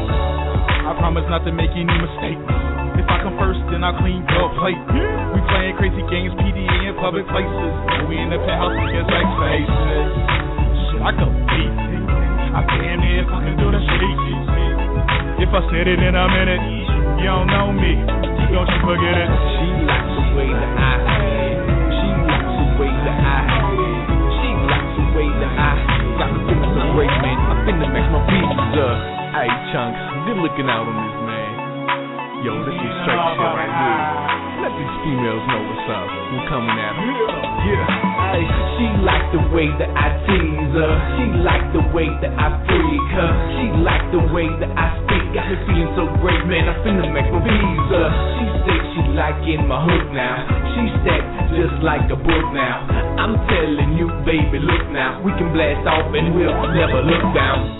S3: I promise not to make any mistakes. If I come first, then I'll clean your plate. We playing crazy games, P D A in public places. We in the penthouse against like faces. Shit, I go deep. I damn near fucking do the shit. If I said it in a minute, you don't know me. Don't you forget it.
S11: She likes the way that I She likes the way that I She likes the way that I got me feeling so great, man. I'm finna make my pizza.
S15: Hey, Chunks, good looking out on this, man. Yo, this is straight shit right here. Let these females know what's up. We're coming at them.
S11: Yeah. Hey, she like the way that I tease her. She like the way that I freak her. She like the way that I speak. Got me feeling so great, man. I'm finna make my visa. She say she liking my hook now. She stacked just like the book now. I'm telling you, baby, look now. We can blast off and we'll never look down.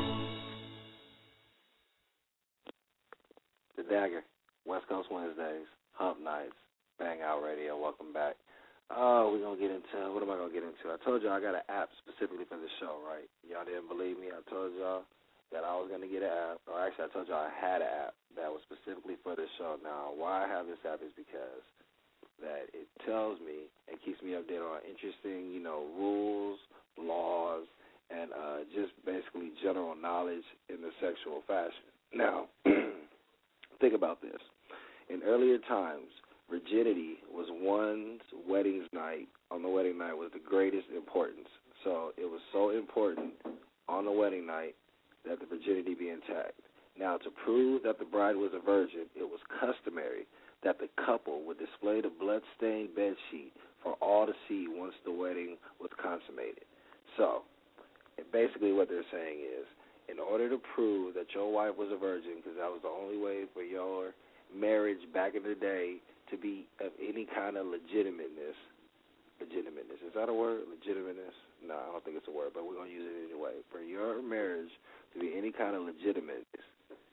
S8: The Dagger, West Coast Wednesdays, Hump Nights, Bang Out Radio. Welcome back. Oh, we're going to get into, what am I going to get into? I told y'all I got an app specifically for the show, right? Y'all didn't believe me. I told y'all that I was going to get an app. Or actually, I told y'all I had an app that was specifically for this show. Now, why I have this app is because that it tells me and keeps me updated on interesting, you know, rules, laws, and uh, just basically general knowledge in the sexual fashion. Now, think about this. In earlier times, virginity was one's wedding night. On the wedding night was the greatest importance. So it was so important on the wedding night that the virginity be intact. Now, to prove that the bride was a virgin, it was customary that the couple would display the blood-stained bedsheet for all to see once the wedding was consummated. So, basically what they're saying is, in order to prove that your wife was a virgin, because that was the only way for your marriage back in the day to be of any kind of legitimateness. Legitimateness. Is that a word? Legitimateness? No, I don't think it's a word, but we're going to use it anyway. For your marriage to be any kind of legitimateness.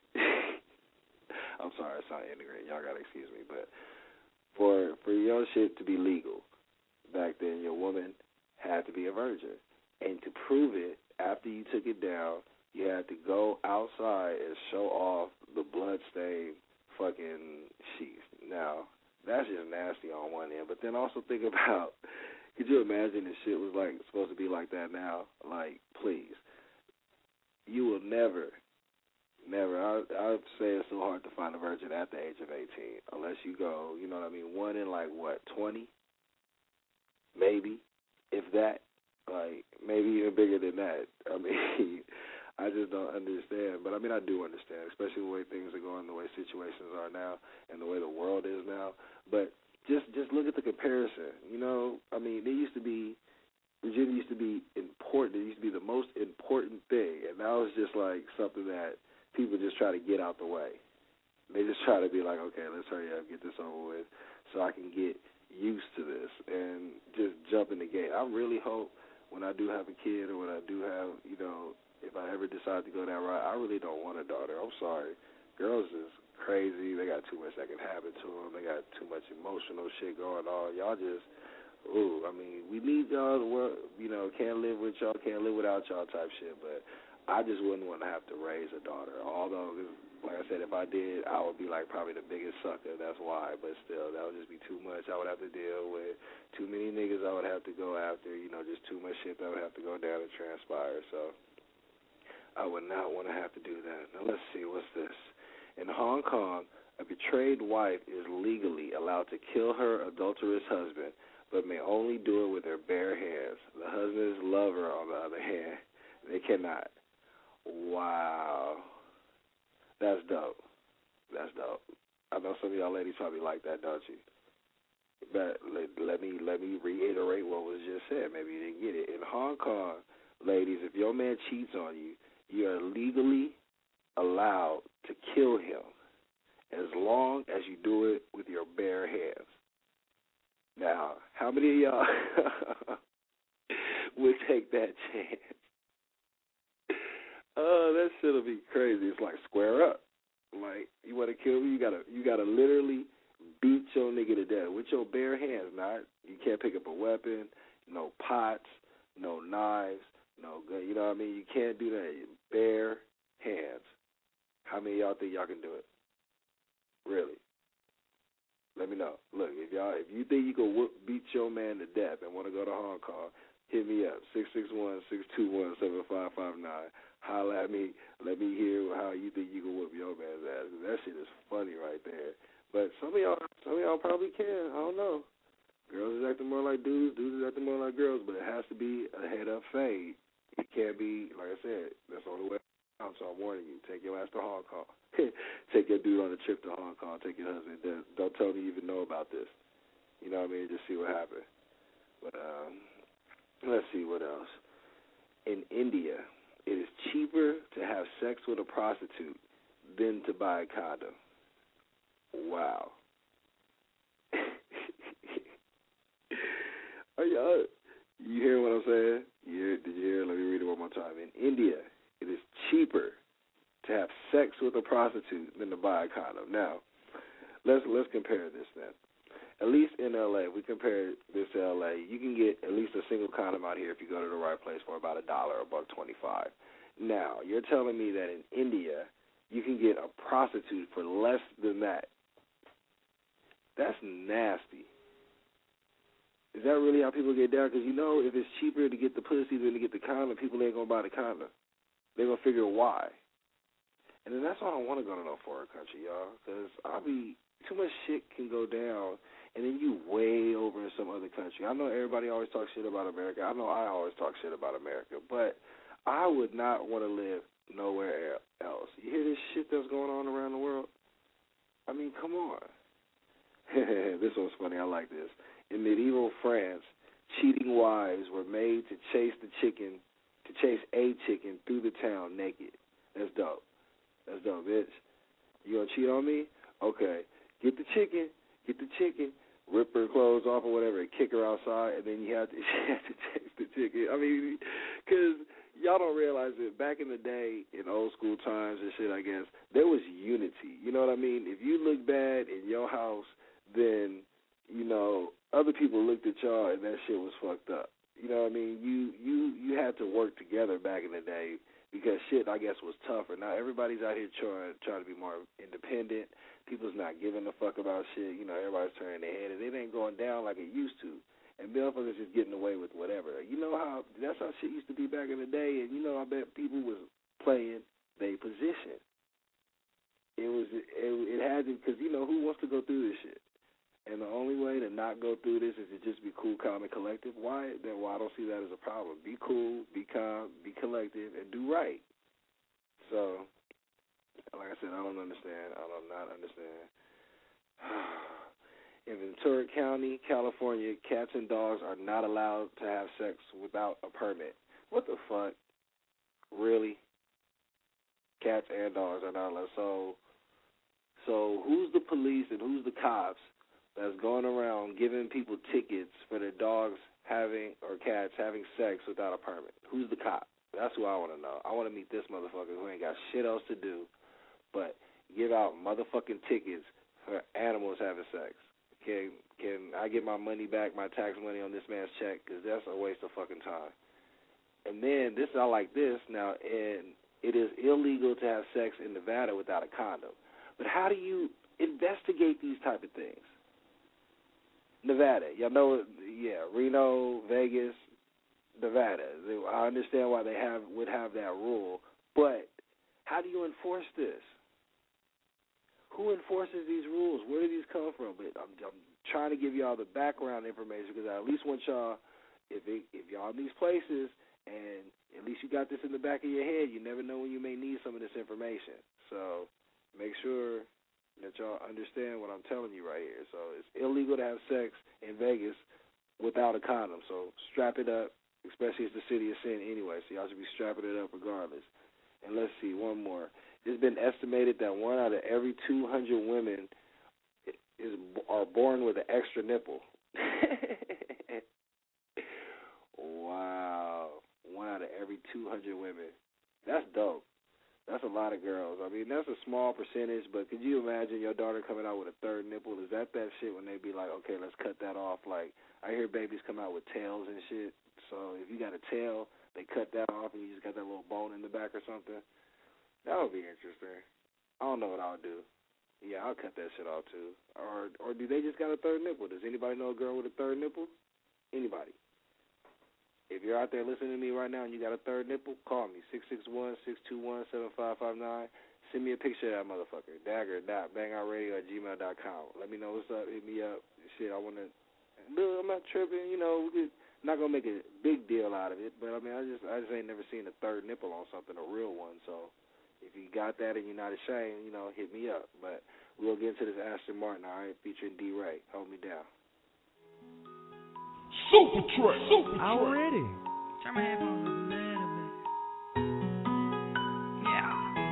S8: I'm sorry, I sound integrated. Y'all got to excuse me. But for, for your shit to be legal, back then your woman had to be a virgin. And to prove it, after you took it down, you had to go outside and show off the blood-stained fucking sheath. Now, that's just nasty on one end. But then also think about, could you imagine if shit was like supposed to be like that now? Like, please. never, never. I I say it's so hard to find a virgin at the age of eighteen, unless you go, you know what I mean, one in like what, twenty, maybe, if that, like maybe even bigger than that. I mean, I just don't understand. But I mean, I do understand, especially the way things are going, the way situations are now, and the way the world is now. But just just look at the comparison. You know, I mean, there used to be. Virginia used to be important. It used to be the most important thing, and now it's just like something that people just try to get out the way. They just try to be like, okay, let's hurry up, get this over with, so I can get used to this and just jump in the gate. I really hope when I do have a kid or when I do have, you know, if I ever decide to go that route, I really don't want a daughter. I'm sorry. Girls is crazy. They got too much that can happen to them. They got too much emotional shit going on. Y'all just... Ooh, I mean, we need y'all to work, you know, can't live with y'all, can't live without y'all type shit, but I just wouldn't want to have to raise a daughter. Although, like I said, if I did, I would be like probably the biggest sucker, that's why, but still, that would just be too much. I would have to deal with too many niggas I would have to go after, you know, just too much shit that would have to go down and transpire, so I would not want to have to do that. Now, let's see, what's this? In Hong Kong, a betrayed wife is legally allowed to kill her adulterous husband, but may only do it with their bare hands. The husband's lover, on the other hand, they cannot. Wow. That's dope. That's dope. I know some of y'all ladies probably like that, don't you? But let, let me let me reiterate what was just said. Maybe you didn't get it. In Hong Kong, ladies, if your man cheats on you, you are legally allowed to kill him as long as you do it with your bare hands. Now, how many of y'all would take that chance? Oh, that shit'll be crazy. It's like square up. Like, you want to kill me? You gotta, you gotta literally beat your nigga to death with your bare hands. Not, you can't pick up a weapon, no pots, no knives, no gun. You know what I mean? You can't do that. Bare hands. How many of y'all think y'all can do it? Really? Let me know. Look, if y'all, if you think you can whoop, beat your man to death and want to go to Hong Kong, hit me up, six six one, six two one, seven five five nine. Holla at me. Let me hear how you think you can whoop your man's ass. That shit is funny right there. But some of y'all, some of y'all probably can. I don't know. Girls is acting more like dudes. Dudes is acting more like girls. But it has to be a head-up fade. It can't be, like I said, that's the only way. So I'm warning you, take your ass to Hong Kong. Take your dude on a trip to Hong Kong. Take your husband. Don't tell me you even know about this. You know what I mean? Just see what happens. But um, let's see what else. In India, it is cheaper to have sex with a prostitute than to buy a condom. Wow. Are y'all, you hear what I'm saying? You hear, did you hear? Let me read it one more time. In India, it is cheaper to have sex with a prostitute than to buy a condom. Now, let's let's compare this then. At least in L A, we compare this to L A, you can get at least a single condom out here if you go to the right place for about a dollar, a buck twenty-five. Now, you're telling me that in India, you can get a prostitute for less than that. That's nasty. Is that really how people get down? Because you know, if it's cheaper to get the pussy than to get the condom, people ain't going to buy the condom. They're going to figure why. And then that's why I don't want to go to no foreign country, y'all, because I'll be, too much shit can go down, and then you way over in some other country. I know everybody always talks shit about America. I know I always talk shit about America, but I would not want to live nowhere else. You hear this shit that's going on around the world? I mean, come on. This one's funny. I like this. In medieval France, cheating wives were made to chase the chicken, to chase a chicken through the town naked. That's dope. That's dope, bitch. You gonna cheat on me? Okay. Get the chicken, get the chicken, rip her clothes off or whatever, and kick her outside, and then you have to, you have to chase the chicken. I mean, because y'all don't realize that back in the day, in old school times and shit, I guess, there was unity. You know what I mean? If you look bad in your house, then, you know, other people looked at y'all and that shit was fucked up. You know what I mean? You you you had to work together back in the day because shit, I guess, was tougher. Now everybody's out here trying trying to be more independent. People's not giving a fuck about shit. You know, everybody's turning their head, and it ain't going down like it used to. And motherfuckers just getting away with whatever. You know how that's how shit used to be back in the day. And you know, I bet people was playing, go through this is to just be cool, calm, and collective, why then well, I don't see that as a problem. Be cool, be calm, be collective, and do right. So, like I said, I don't understand. I do not understand. In Ventura County, California, cats and dogs are not allowed to have sex without a permit. What the fuck? Really? Cats and dogs are not allowed. So, so who's the police and who's the cops that's going around giving people tickets for their dogs having or cats having sex without a permit? Who's the cop? That's who I want to know. I want to meet this motherfucker who ain't got shit else to do but give out motherfucking tickets for animals having sex. Can can I get my money back, my tax money on this man's check? Because that's a waste of fucking time. And then this, I like this now, and it is illegal to have sex in Nevada without a condom. But how do you investigate these type of things? Nevada, y'all know, yeah, Reno, Vegas, Nevada. I understand why they have would have that rule, but how do you enforce this? Who enforces these rules? Where do these come from? But I'm, I'm trying to give y'all the background information because I at least want y'all, if it, if y'all in these places, and at least you got this in the back of your head, you never know when you may need some of this information. So make sure that y'all understand what I'm telling you right here. So it's illegal to have sex in Vegas without a condom. So strap it up, especially it's the city of sin anyway, so y'all should be strapping it up regardless. And let's see, one more. It's been estimated that one out of every two hundred women is are born with an extra nipple. Wow. One out of every two hundred women. That's dope. That's a lot of girls. I mean, that's a small percentage, but could you imagine your daughter coming out with a third nipple? Is that that shit when they be like, okay, let's cut that off? Like, I hear babies come out with tails and shit. So if you got a tail, they cut that off and you just got that little bone in the back or something. That would be interesting. I don't know what I'll do. Yeah, I'll cut that shit off too. Or or do they just got a third nipple? Does anybody know a girl with a third nipple? Anybody? If you're out there listening to me right now and you got a third nipple, call me, six six one, six two one, seven five five nine. Send me a picture of that motherfucker, dagger dot bang out radio at gmail dot com. Let me know what's up. Hit me up. Shit, I want to, I'm not tripping, you know, we could, not going to make a big deal out of it, but, I mean, I just I just ain't never seen a third nipple on something, a real one, so if you got that and you're not ashamed, you know, hit me up. But we'll get into this Aston Martin, all right, featuring D-Ray. Hold me down.
S15: Super Truck. Super Truck.
S5: Already. Turn my headphones up a little bit. Yeah.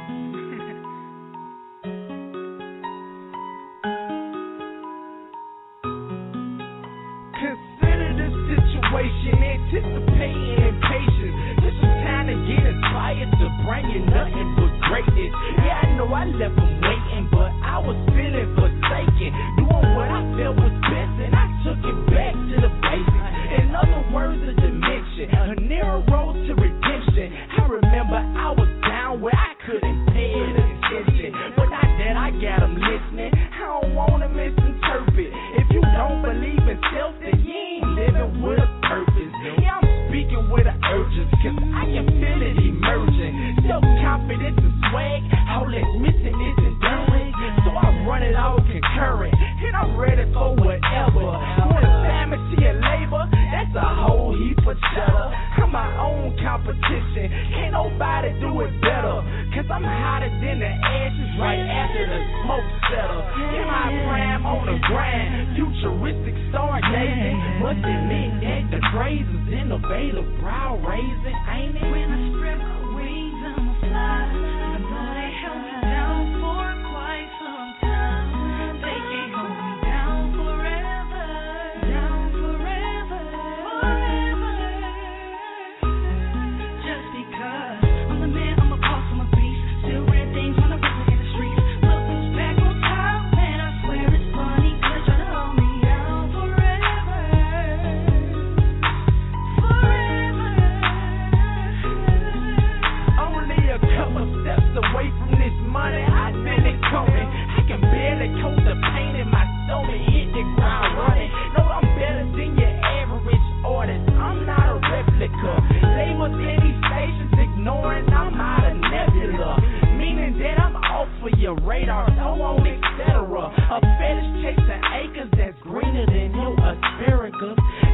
S5: Consider the situation, anticipating impatience. This is time to get inspired to bring you nothing but greatness. Yeah, I know I left them waiting, but I was feeling forsaken. Doing what I felt was best, and I took it back to the basics. In other words, a dimension, a narrow road to redemption. I remember I was down where I couldn't pay it attention, but not that I got them listening. I don't want to misinterpret. If you don't believe in self, then you ain't living with a purpose. Yeah, I'm speaking with an urgency, cause I can feel it emerging. Self-confidence and swag, all that's missing is endurance. So I run it all concurrent, and I'm ready for whatever. When insanity and labor, that's a whole heap of cheddar. I'm my own competition, can't nobody do it better. Cause I'm hotter than the ashes right after the smoke settles. In my prime on the grind, futuristic stargazing. Must admit that the craze is innovative, brow raising, ain't it? When I spread my wings, I'ma fly. I know they held me down for quite some time. They can't hold me down forever. Down forever. Forever. Just because I'm the man, I'm a boss, I'm a beast. Still red things when I was in the streets. Look who's back on top, and I swear it's funny, cause try to hold me down forever. Forever. Only a couple steps away from this money, I feel it coming. I can barely coat the pain in my stomach, hit the ground running. No, I'm better than your average artist. I'm not a replica. Labels in these stations ignoring, I'm out of nebula. Meaning that I'm off for your radar, so on, et cetera. A fetish chasing acres that's greener than your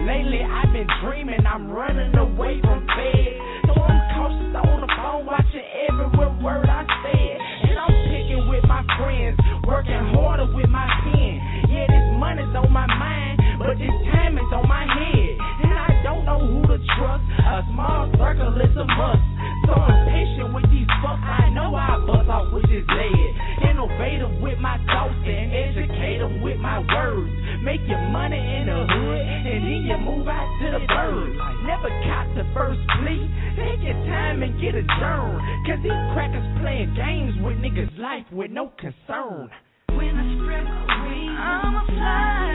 S11: Lately I've been dreaming, I'm running away from bed. So I'm cautious on the phone, watching every word I said. And I'm picking with my friends, working harder with my pen. Yeah, this money's on my mind, but this time is on my head. And I don't know who to trust, a small circle is a must. So impatient with these fucks, I know I bust off with this lead. Innovative with my thoughts and educative with my words. Make your money in the hood and then you move out to the burbs. Never caught the first plea, take your time and get a turn. Cause these crackers playing games with niggas' life with no concern.
S5: When I spread my wings, I'ma fly.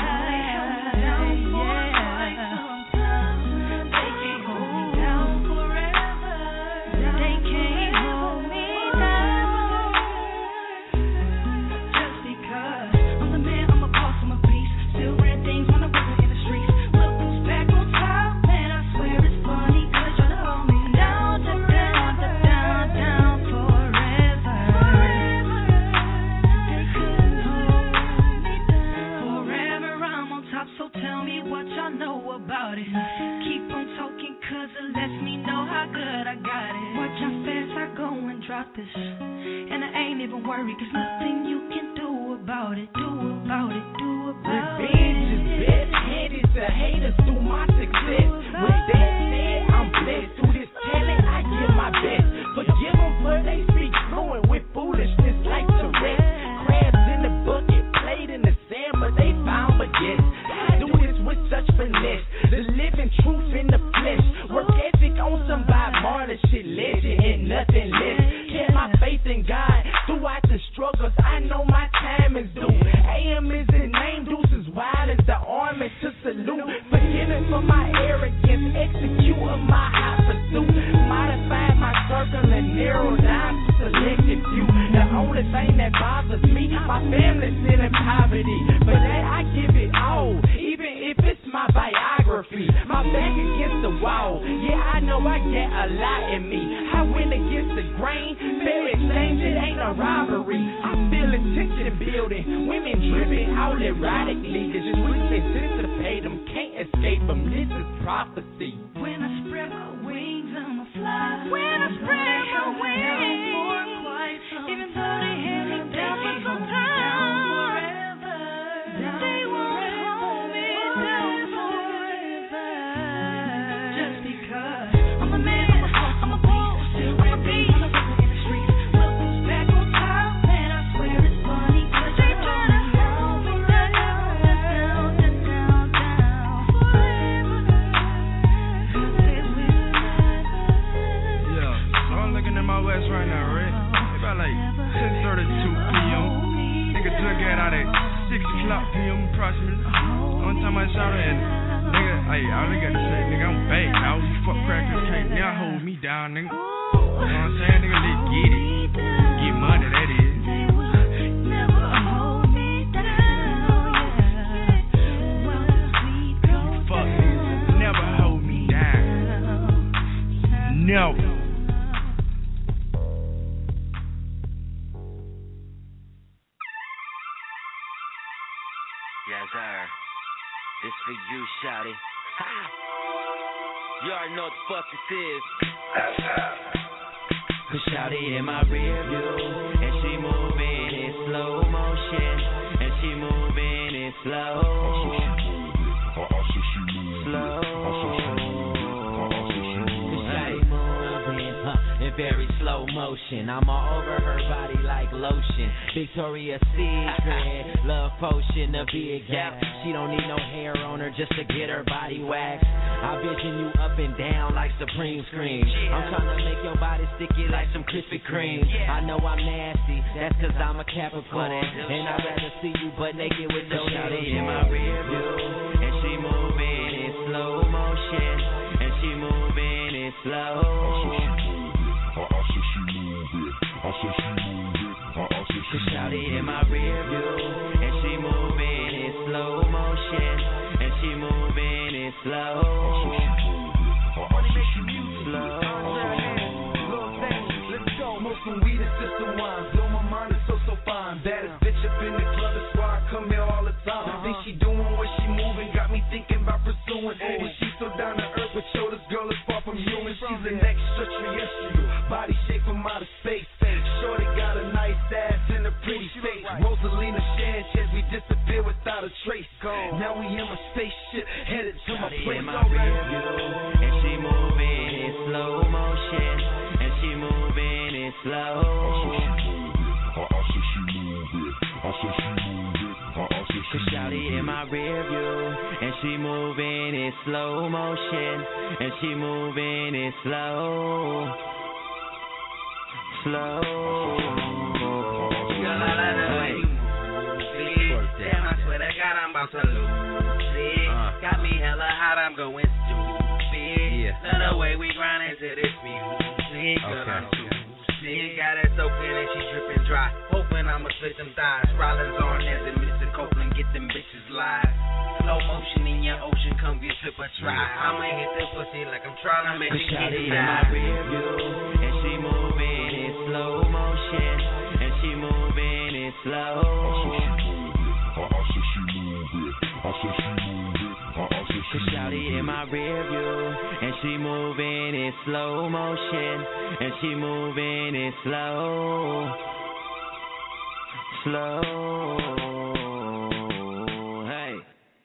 S5: This. And I ain't even worried, cause nothing you can do about it, do about it, do about it.
S11: Revenge is best, handed to haters through my success. With that said, I'm blessed through this talent, I give my best. Forgive them for they speak fluent with foolishness like Tourette's. Crabs in the bucket, played in the sand, but they found my guess. I do this with such finesse, the living truth in the flesh. Work ethic on some Bob Marley shit, legend and nothing less. Faith in God throughout the struggles, I know my time is due. A M is his name, Deuces wild as the army to salute. Forgiven for my arrogance, executing my high pursuit. Modified my circle and narrowed down to selective few. The only thing that bothers me, my family's still in poverty. But that I give it all, even if it's my biography. My back against the wall, yeah, I know I get a lot in me. I went against the grain, fair exchange, it ain't a robbery. I feel attention building, women dripping all erotically. The streets anticipate them, can't escape them, this is prophecy.
S5: When I spread my wings, I'ma fly. When I spread my wings, even though they had me down for some time, forever, they won't hold me down forever. Just because I'm a man, I'm a boss, still I'm a beast.
S12: Right now, right? About like ten thirty-two p.m. Nigga took it out at six o'clock p.m. approximately. One time I shot her and nigga, hey, all I got to say, nigga, I'm back. Now you fuck crackers can't now hold me down, nigga. You know what I'm saying, nigga? Let's get it. Get money, that is. Fuck niggas, never hold me down. Never.
S16: Yes, sir. This for you, shawty. Ha! You already know what the fuck this is. Cause shawty in my rear view, and she moving in slow motion, and she moving in slow. Slow. In very slow motion, I'm all over her body like lotion. Victoria's Secret, love potion to be exact. She don't need no hair on her just to get her body waxed. I vision you up and down like Supreme Scream. I'm trying to make your body sticky like some Krispy Kreme. I know I'm nasty, that's cause I'm a Capricorn, and I'd rather see you butt naked with your shawty in my rear view, and she moving in slow motion, and she moving in slow. Cause shawty in my rear view, and she moving in slow motion, and she moving in slow. Slow.
S11: Let's go. Smoke some weed and sip some wine. Blow my mind, it's so so fine. Baddest bitch up in the club, that's why I come here all the time. I think she doing what she moving, got me
S17: thinking about pursuing. And she's so down to earth, but yo, this girl is far from human. She's an extraterrestrial, body shape from outer space. Shorty got a nice ass and a pretty face. Rosalina Sanchez, we disappear without a trace. Now we in my spaceship, headed to my place.
S16: In my rear view, and she moving in slow motion, and she moving in slow. Cause shawty in my rear view, and she moving in slow motion, and she moving in slow, slow.
S18: Damn, I swear to God, I'm about to lose it. Uh, Got me hella hot, I'm going stupid. Yeah. Love the way we grind into this music. Girl, I'm too sick. Got it soaking and she dripping dry. Hoping I'ma split them thighs. Rollins on as and Mister Copeland, get them bitches live. Slow motion in your ocean, come get sip a try. I'ma hit the pussy like I'm trying to make it get it
S16: in my rear view, and she moving in slow motion, and she moving in slow. Cause shawty in my rear view, and she moving in slow motion, and she moving in slow, slow. Hey.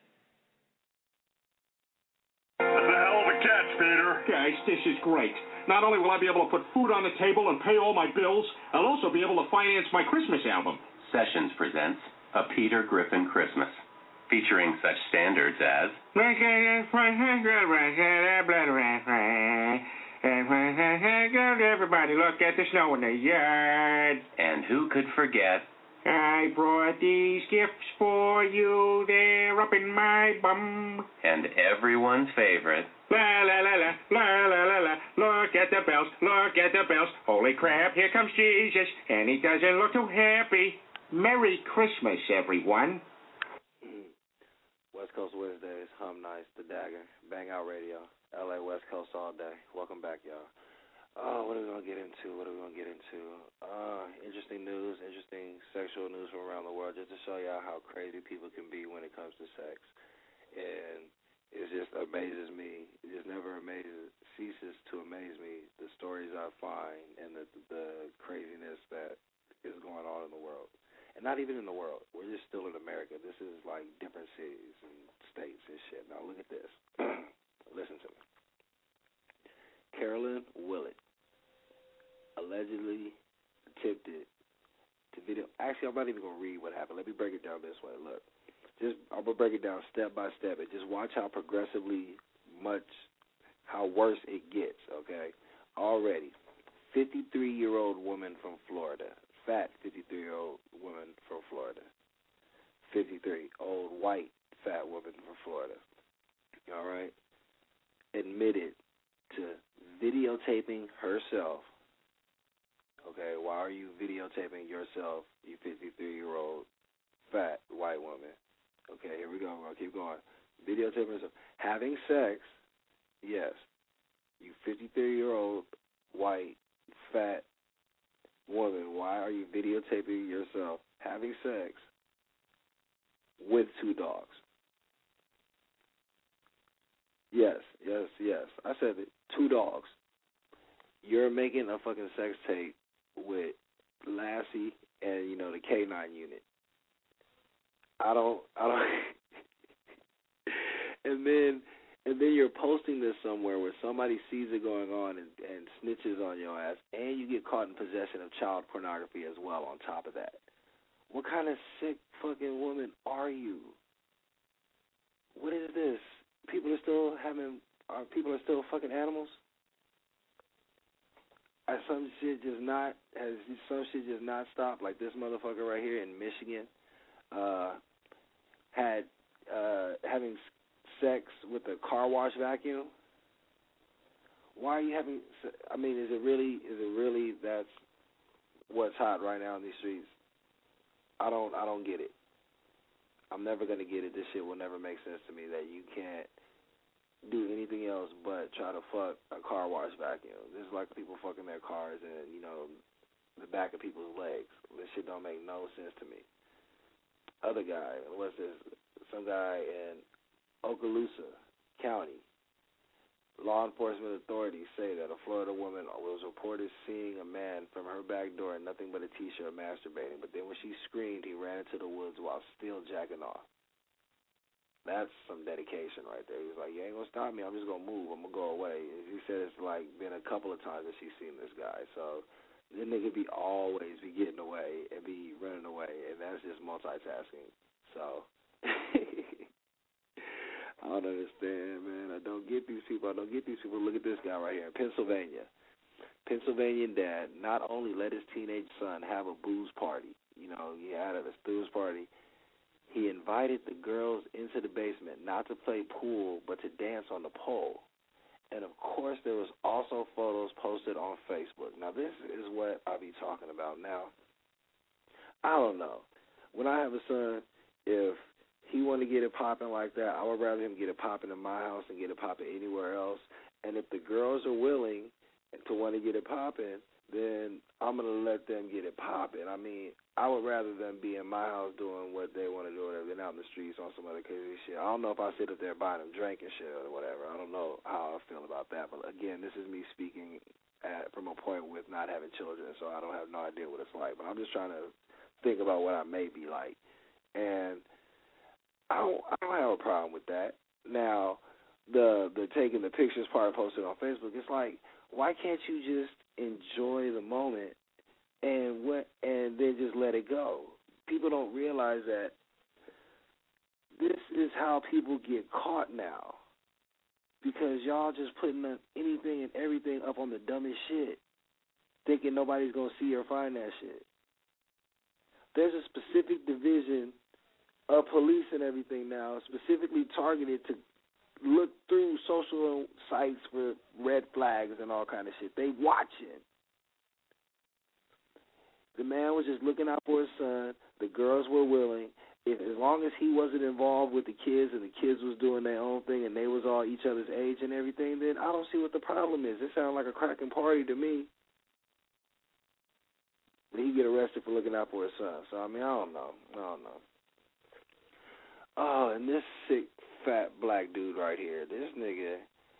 S7: That's a hell of a catch, Peter.
S4: Guys, this is great. Not only will I be able to put food on the table and pay all my bills, I'll also be able to finance my Christmas album.
S19: Sessions presents A Peter Griffin Christmas, featuring such standards as
S4: everybody look at the snow in the yard.
S19: And who could forget
S4: I brought these gifts for you, they're up in my bum.
S19: And everyone's favorite
S4: La la la la la la la la look at the bells, look at the bells. Holy crap, here comes Jesus, and he doesn't look too happy. Merry Christmas, everyone.
S8: West Coast Wednesdays, Hum Nights, The Dagger, Bang Out Radio, L A West Coast all day. Welcome back, y'all. Oh, what are we going to get into? What are we going to get into? Uh, interesting news, interesting sexual news from around the world, just to show y'all how crazy people can be when it comes to sex. And it just amazes me. It just never amazes, ceases to amaze me, the stories I find and the, the craziness that is going on in the world. And not even in the world. We're just still in America. This is like different cities and states and shit. Now look at this. Listen to me. Carolyn Willett allegedly attempted to video. Actually, I'm not even going to read what happened. Let me break it down this way. Look. Just I'm going to break it down step by step and just watch how progressively much, how worse it gets, okay? Already, fifty-three-year-old woman from Florida. Fat fifty-three-year-old woman from Florida. fifty-three, old white fat woman from Florida. All right? Admitted to videotaping herself. Okay, why are you videotaping yourself, you fifty-three-year-old fat white woman? Okay, here we go. We're going to keep going. Videotaping herself. Having sex, yes. You fifty-three-year-old white fat woman, why are you videotaping yourself having sex with two dogs? Yes, yes, yes. I said it. Two dogs. You're making a fucking sex tape with Lassie and, you know, the K nine unit. I don't, I don't. and then, and then you're posting this somewhere where somebody sees it going on and, and snitches on your ass, and you get caught in possession of child pornography as well on top of that. What kind of sick fucking woman are you? What is this? People are still having, are people are still fucking animals? Are some shit just not, has some shit just not stopped? Like this motherfucker right here in Michigan uh, had, uh, having sex with a car wash vacuum. Why are you having? I mean, is it really? Is it really? That's what's hot right now in these streets. I don't. I don't get it. I'm never gonna get it. This shit will never make sense to me that you can't do anything else but try to fuck a car wash vacuum. This is like people fucking their cars and, you know, the back of people's legs. This shit don't make no sense to me. Other guy, what's this? Some guy in Okaloosa County. Law enforcement authorities say that a Florida woman was reported seeing a man from her back door in nothing but a T-shirt masturbating, but then when she screamed, he ran into the woods while still jacking off. That's some dedication right there. He was like, you ain't going to stop me. I'm just going to move. I'm going to go away. And he said it's like been a couple of times that she's seen this guy. So this nigga be always be getting away and be running away, and that's just multitasking. So I don't understand, man. I don't get these people. I don't get these people. Look at this guy right here in Pennsylvania. Pennsylvanian dad not only let his teenage son have a booze party, you know, he had a booze party, he invited the girls into the basement not to play pool but to dance on the pole. And, of course, there was also photos posted on Facebook. Now, this is what I be talking about now. I don't know. When I have a son, if he want to get it popping like that, I would rather him get it popping in my house than get it popping anywhere else. And if the girls are willing to want to get it popping, then I'm going to let them get it popping. I mean, I would rather them be in my house doing what they want to do than out in the streets on some other crazy shit. I don't know if I sit up there buying them drink and shit or whatever. I don't know how I feel about that. But, again, this is me speaking at, from a point with not having children, so I don't have no idea what it's like. But I'm just trying to think about what I may be like. And I don't, I don't have a problem with that. Now, the the taking the pictures part posted on Facebook, it's like, why can't you just enjoy the moment and what and then just let it go? People don't realize that this is how people get caught now, because y'all just putting up anything and everything up on the dumbest shit, thinking nobody's going to see or find that shit. There's a specific division of police and everything now, specifically targeted to look through social sites for red flags and all kind of shit. They watching. The man was just looking out for his son. The girls were willing. If, as long as he wasn't involved with the kids and the kids was doing their own thing and they was all each other's age and everything, then I don't see what the problem is. It sounds like a cracking party to me. But he get arrested for looking out for his son. So, I mean, I don't know. I don't know. Oh, and this sick, fat black dude right here, this nigga,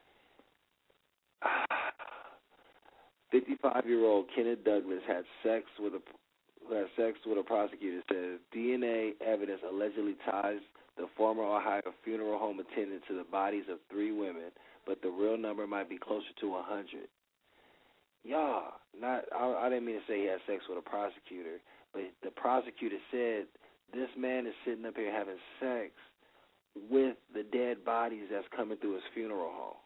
S8: fifty-five-year-old Kenneth Douglas had sex with a had sex with a prosecutor. Says D N A evidence allegedly ties the former Ohio funeral home attendant to the bodies of three women, but the real number might be closer to a hundred. Y'all, not I, I didn't mean to say he had sex with a prosecutor, but the prosecutor said this man is sitting up here having sex with the dead bodies that's coming through his funeral home.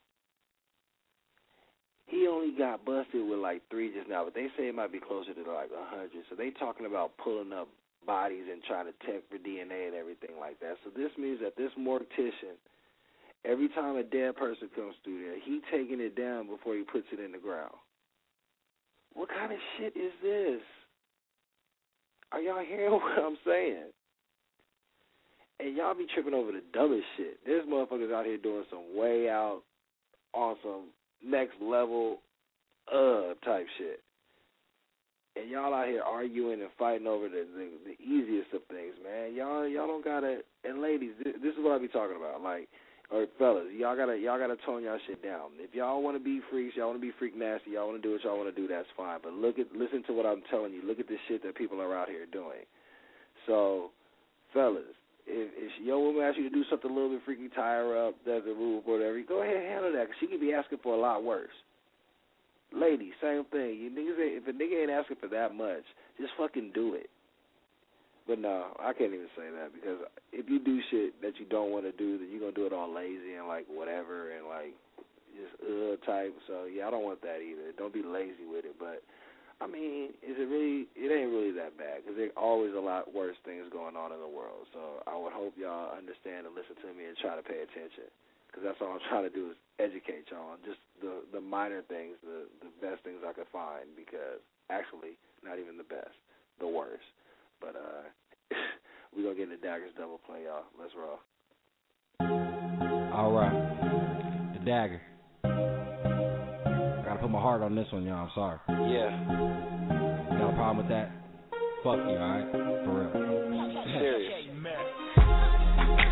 S8: He only got busted with like three just now, but they say it might be closer to like a hundred. So they talking about pulling up bodies and trying to check for D N A and everything like that. So this means that this mortician, every time a dead person comes through there, he taking it down before he puts it in the ground. What kind of shit is this? Are y'all hearing what I'm saying? And y'all be tripping over the dumbest shit. There's motherfuckers out here doing some way out on some next level uh type shit. And y'all out here arguing and fighting over the, the, the easiest of things, man. Y'all y'all don't gotta, and ladies, this, this is what I be talking about. Like, or fellas, y'all gotta y'all gotta tone y'all shit down. If y'all wanna be freaks, y'all wanna be freak nasty, y'all wanna do what y'all wanna do, that's fine. But look at listen to what I'm telling you. Look at the shit that people are out here doing. So, fellas, If, if your woman asks you to do something a little bit freaky, tie her up, does a move, whatever, go ahead and handle that, because she could be asking for a lot worse. Ladies, same thing. You niggas ain't, if a nigga ain't asking for that much, just fucking do it. But no, I can't even say that, because if you do shit that you don't want to do, then you're going to do it all lazy and, like, whatever, and, like, just uh type. So, yeah, I don't want that either. Don't be lazy with it, but I mean, is it really, it ain't really that bad, because there's always a lot worse things going on in the world. So I would hope y'all understand and listen to me and try to pay attention, because that's all I'm trying to do is educate y'all on just the, the minor things, the, the best things I could find, because actually, not even the best, the worst. But uh, we're going to get into Dagger's Double Play, y'all. Let's roll.
S2: All right. The Dagger. Gotta put my heart on this one, y'all. I'm sorry.
S8: Yeah.
S2: Got a problem with that? Fuck you, alright? For real.
S8: Serious.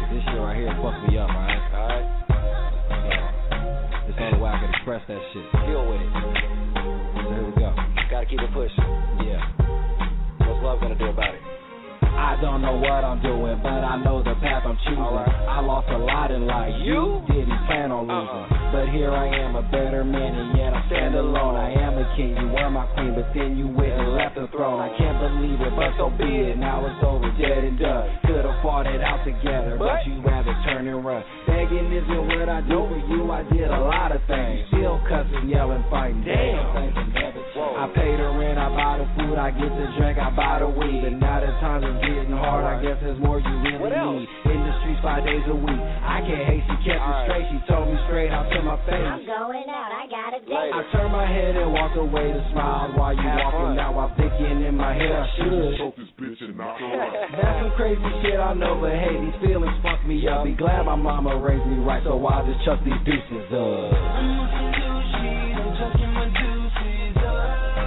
S2: This shit right here fucked me up, alright?
S8: Alright.
S2: It's the only way I can express that shit.
S8: Deal with it.
S2: So here we go.
S8: Gotta keep it pushing.
S2: Yeah.
S8: What's love gonna do about it?
S2: I don't know what I'm doing, but I know the path I'm choosing. Right. I lost a lot in life. You didn't plan on losing. Uh-uh. But here I am, a better man, and yet I stand alone. I am a king, you were my queen, but then you went and left the throne. I can't believe it, but so be it. Now it's over, dead and done. Could've fought it out together, but you rather turn and run. Begging isn't what I do for you. I did a lot of things. Still cussing, yelling, fighting. Damn. I pay the rent, I buy the food, I get the drink, I buy the weed. But now that times are getting hard, I guess there's more you really need. In the streets five days a week. I can't hate, she kept it straight. She told me straight out to my face.
S20: I'm going out, I got a date.
S2: I turned my head and walked away to smile while you walking. Now I'm thinking in my head I should choke this bitch and knock her out. That's some crazy shit I know, but hey, these feelings fuck me up. Be glad my mama raised me right, so I'll just chuck these deuces up. I'm looking douchey, I'm chucking my deuces up.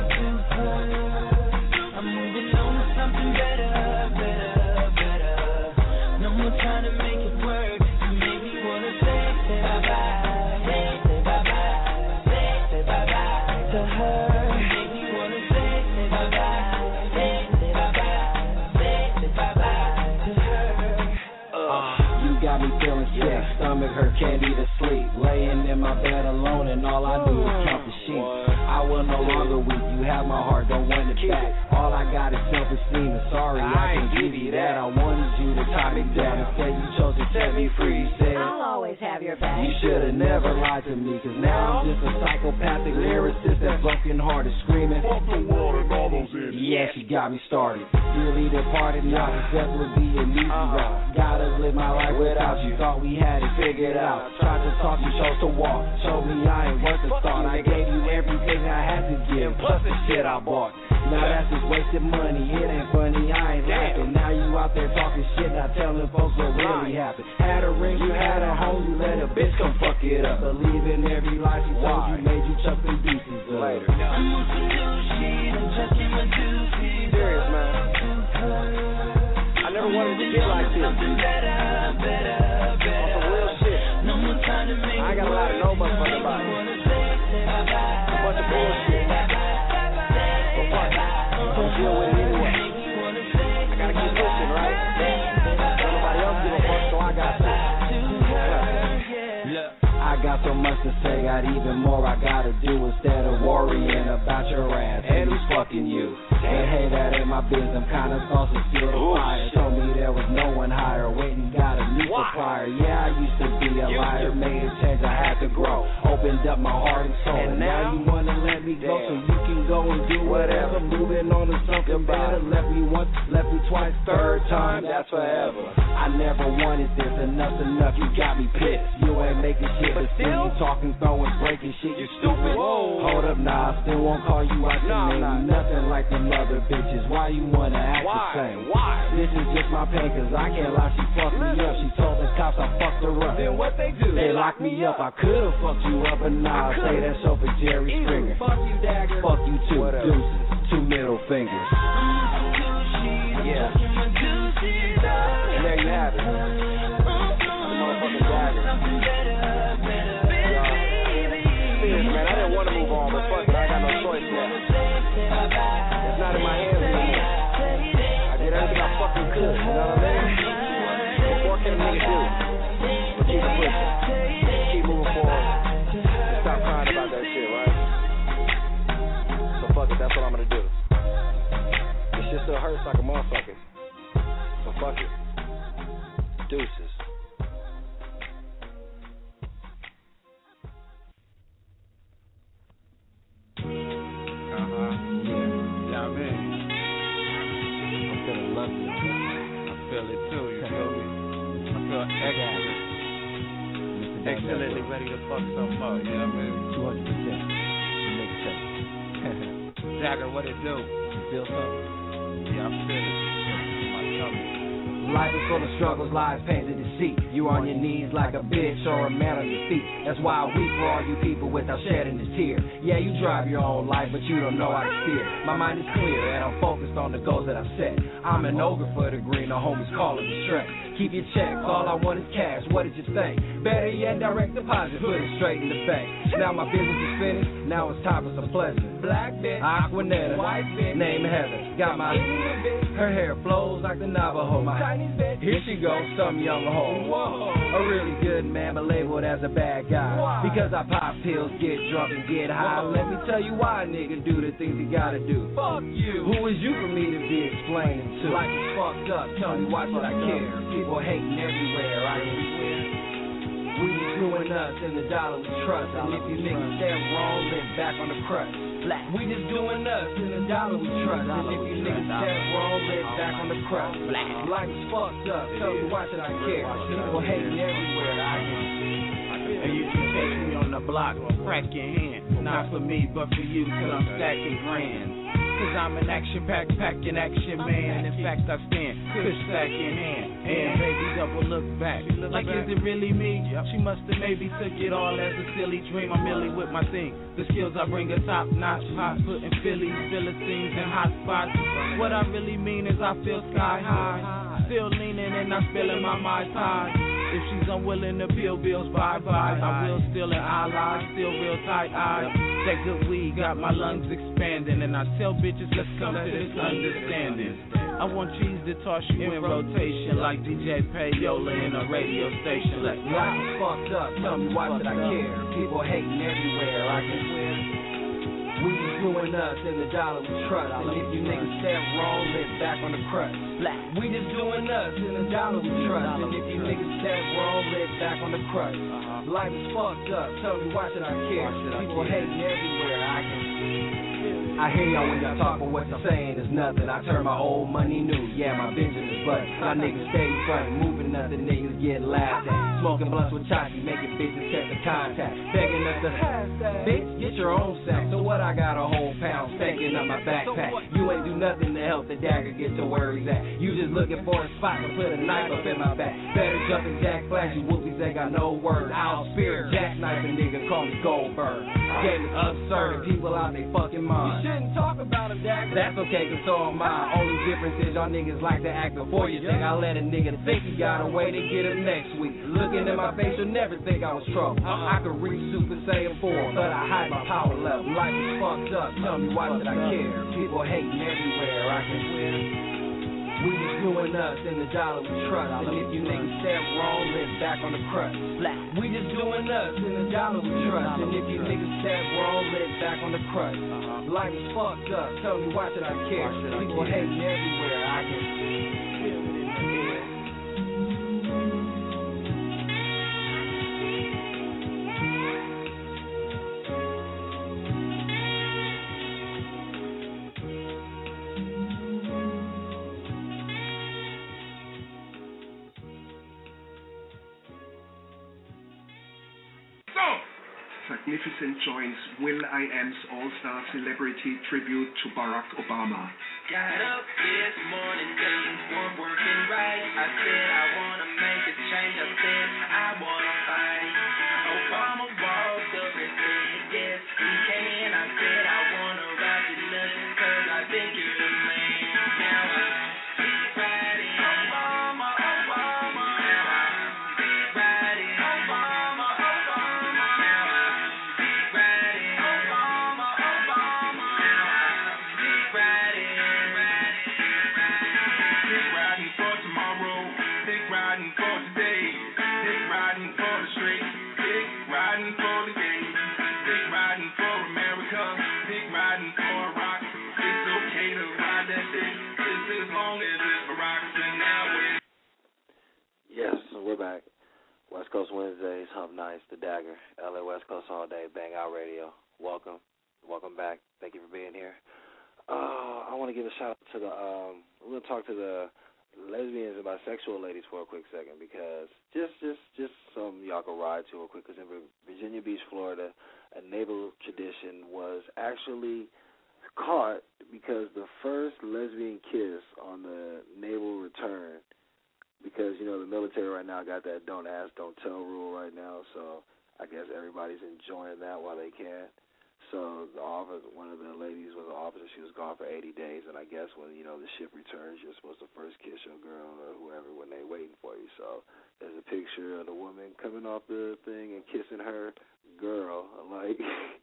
S2: I'm moving on to something better, better, better. No more trying to make it work. You make me wanna say, say bye-bye, say, say bye-bye, say, say bye-bye to her. You make me wanna say, say bye-bye, say, say bye-bye, say, say bye-bye to her. Uh, you got me feeling sick, stomach hurt, can't eat or sleep. Laying in my bed alone and all I do is count the sheep. I will no longer weep, you have my heart, don't want it back. All I got is self-esteem, and sorry I can't give you that. I wanted you to tie me down, instead you chose to set me free. You said,
S20: I'll always have your back.
S2: You should've never lied to me, cause now I'm just a psychopathic lyricist that's broken hearted screaming. Fuck the world and all those idiots. Yeah, she got me started. Dearly departed, now this death would be an easy route. Gotta live my life without you, thought we had it figured out. Tried to talk, you chose to walk, showed me I ain't worth the thought. I gave you everything I had to give, plus the shit I bought. Now that's just wasted money, it ain't funny, I ain't laughing. Now you out there talking shit, not telling folks what really happened. Had a ring, you had a home, you let a bitch come fuck it up. Believe in every lie she told you, made you chuck the deuces up. Later. I'm on some new shit, I'm chucking my deuces.
S8: Serious, man. I never wanted to get like this.
S2: Something better, better, better.
S8: On some real shit.
S2: No more time to make
S8: I ain't got a lot of no motherfucking body. A bunch of bullshit. But fuck it. Don't deal with it anyway. I gotta keep pushing, right? Don't nobody else give a fuck, so I got to.
S2: Look, I got so much to say, got even more I gotta do instead of worrying about your ass and who's fucking you. And hey, that ain't my business, I'm kinda saucy, still the fire. Told me there was no one higher, waiting, got a new supplier. Yeah, I used to be a liar, made a change, I had to grow. Opened up my heart and soul, and now you wanna let me go so you can go and do whatever. Moving on to something better, left me once, left me twice, third time, that's forever. I never wanted this, enough's enough, you got me pissed. You ain't making shit, but still you talking, throwing, breaking shit, you stupid. Whoa. Hold up, nah, I still won't call you out your name. Nothing like them other bitches, why you wanna act
S8: why?
S2: the same?
S8: Why?
S2: This is just my pain, cause I can't lie, she fucked me up. She told the cops I fucked her up.
S8: Then what they do?
S2: They locked me up, I could've fucked you up, but nah, I say that show for Jerry Springer.
S8: Fuck you, Dagger.
S2: Fuck you too,
S8: Whatever.
S2: deuces, two middle fingers.
S8: Yeah. And there you have it. The motherfucking Dagger. Serious, man, I didn't want to move on, but fuck it, I got no choice now. It's not in my hands anymore. I did everything I fucking could, you know what I mean? What more can a nigga do? But keep it pushing. Keep moving forward. And stop crying about that shit, right? So fuck it, that's what I'm gonna do. This shit still hurts like a motherfucker. So fuck it. Deuces.
S21: Excellently ready to fuck something up, you know what I mean?
S2: two hundred percent. Make a check.
S21: Dagger, what it do?
S2: You feel something?
S21: Yeah, I feel it. My tummy.
S2: Life is full of struggles, lies, pains, and deceit. You on your knees like a bitch or a man on your feet. That's why I weep for all you people without shedding a tear. Yeah, you drive your own life, but you don't know how to steer. My mind is clear, and I'm focused on the goals that I've set. I'm an ogre for the green, the homies calling me Shrek. Keep your checks, all I want is cash. What did you think? Better yet, direct deposit, put it straight in the bank. Now my business is finished, now it's time for some pleasure. Black bitch, Aquanetta, white bitch, name Heather. Got my her hair flows like the Navajo. My here she goes, some young hoe. A really good man, but labeled as a bad guy. Because I pop pills, get drunk, and get high. Let me tell you why a nigga do the things he gotta do. Fuck you. Who is you for me to be explaining to? Like it's fucked up, tell me why should I care? People hating everywhere, I everywhere. We just doing us and the dollar we trust. And if you niggas step wrong, live back on the crust. We just doing us and the dollar we trust. And if you niggas step wrong, live back on the crust. Life is fucked up, tell me why should I care? People hating everywhere, I can.
S11: And you can take me on the block, crack your hand. Not for me, but for you, till I'm stacking grand. Cause I'm an action-packed, packing action man. In fact, I stand, push stack in hand. And baby, double look back. Like, is it really me? She must have maybe took it all as a silly dream. I'm really with my thing. The skills I bring are top notch. Hot putting Phillies, Philistines, and hot spots. What I really mean is I feel sky high. Still leaning and I'm spilling my Mai Tai. If she's unwilling to peel bills, bye-bye. I will still an ally, still real tight-eyed. That good weed got my lungs expanding. And I tell bitches, let's come to this understanding. I want cheese to toss you in rotation like D J Payola in a radio station. Like,
S2: life is fucked up, tell me why should I care? People hating everywhere, I can win. We just doing us and the dollar we trust. And if you niggas step wrong, live back on the crust. We just doing us and the dollar we trust. And if you niggas step wrong, live back on the crust. Life is fucked up, tell me why should I care? People hating everywhere, I can. I hear y'all when y'all talk, but what y'all saying is nothing. I turn my old money new, yeah, my Benjamin Button. My niggas stay front, moving nothing, niggas get laughed at. Smoking blunts with Chachi, making bitches catch the contact. Begging us to, bitch, get your own sack. So what, I got a whole pound stinking up my backpack. You ain't do nothing to help the dagger get to where he's at. You just looking for a spot to put a knife up in my back. Better jumping Jack Flash, you whoopies ain't got no word. I'll spear, jackknife a nigga, call me Goldberg. Game is absurd, people out they fucking mind. Shouldn't talk about a dagger. That's okay, cause so am I. Only difference is y'all niggas like to act before you think. I let a nigga think he got a way to get him next week. Looking in my face, you'll never think I was trouble. I could reach Super Saiyan four, but I hide my power level. Life is fucked up, tell me why should I care? People hating everywhere, I can win. We just doing us and the dollar we trust. And if you niggas step wrong, live back on the crust. We just doing us and the dollar we trust. And if you niggas step wrong, live back on the crust. Life is fucked up, tell me why should I care? People hating everywhere, I can feel it in the air.
S1: Magnificent joins Will I Am's All-Star Celebrity Tribute to Barack Obama.
S22: Got up this morning, things weren't working right. I said I wanna make a change. I said I wanna fight. Obama walked up and said, yes, we can. I said I wanna ride you nothing, cause I think you're the man. Now I'm riding Obama, Obama. Now I'm riding Obama, Obama. Now I'm riding Obama, Obama. Now I'm riding, riding, riding.
S3: Dick riding for tomorrow, dick riding for today, dick riding for the street, dick riding for the game, dick riding for America, dick riding for rock. It's okay to ride that dick, just as long as it's Barack and now we're.
S8: Yes, we're back. West Coast Wednesdays, Hump Nights, The Dagger, L A West Coast All Day, Bang Out Radio. Welcome. Welcome back. Thank you for being here. Uh, I want to give a shout out to the, um, we're going to talk to the lesbians and bisexual ladies for a quick second because just, just, just some y'all can ride to real quick because in Virginia Beach, Florida, a naval tradition was actually caught because the first lesbian kiss on the naval return, because, you know, the military right now got that don't ask, don't tell rule right now, so I guess everybody's enjoying that while they can. So the officer, one of the ladies was an officer. She was gone for eighty days, and I guess when you know the ship returns, you're supposed to first kiss your girl or whoever when they waiting for you. So there's a picture of the woman coming off the thing and kissing her girl, like,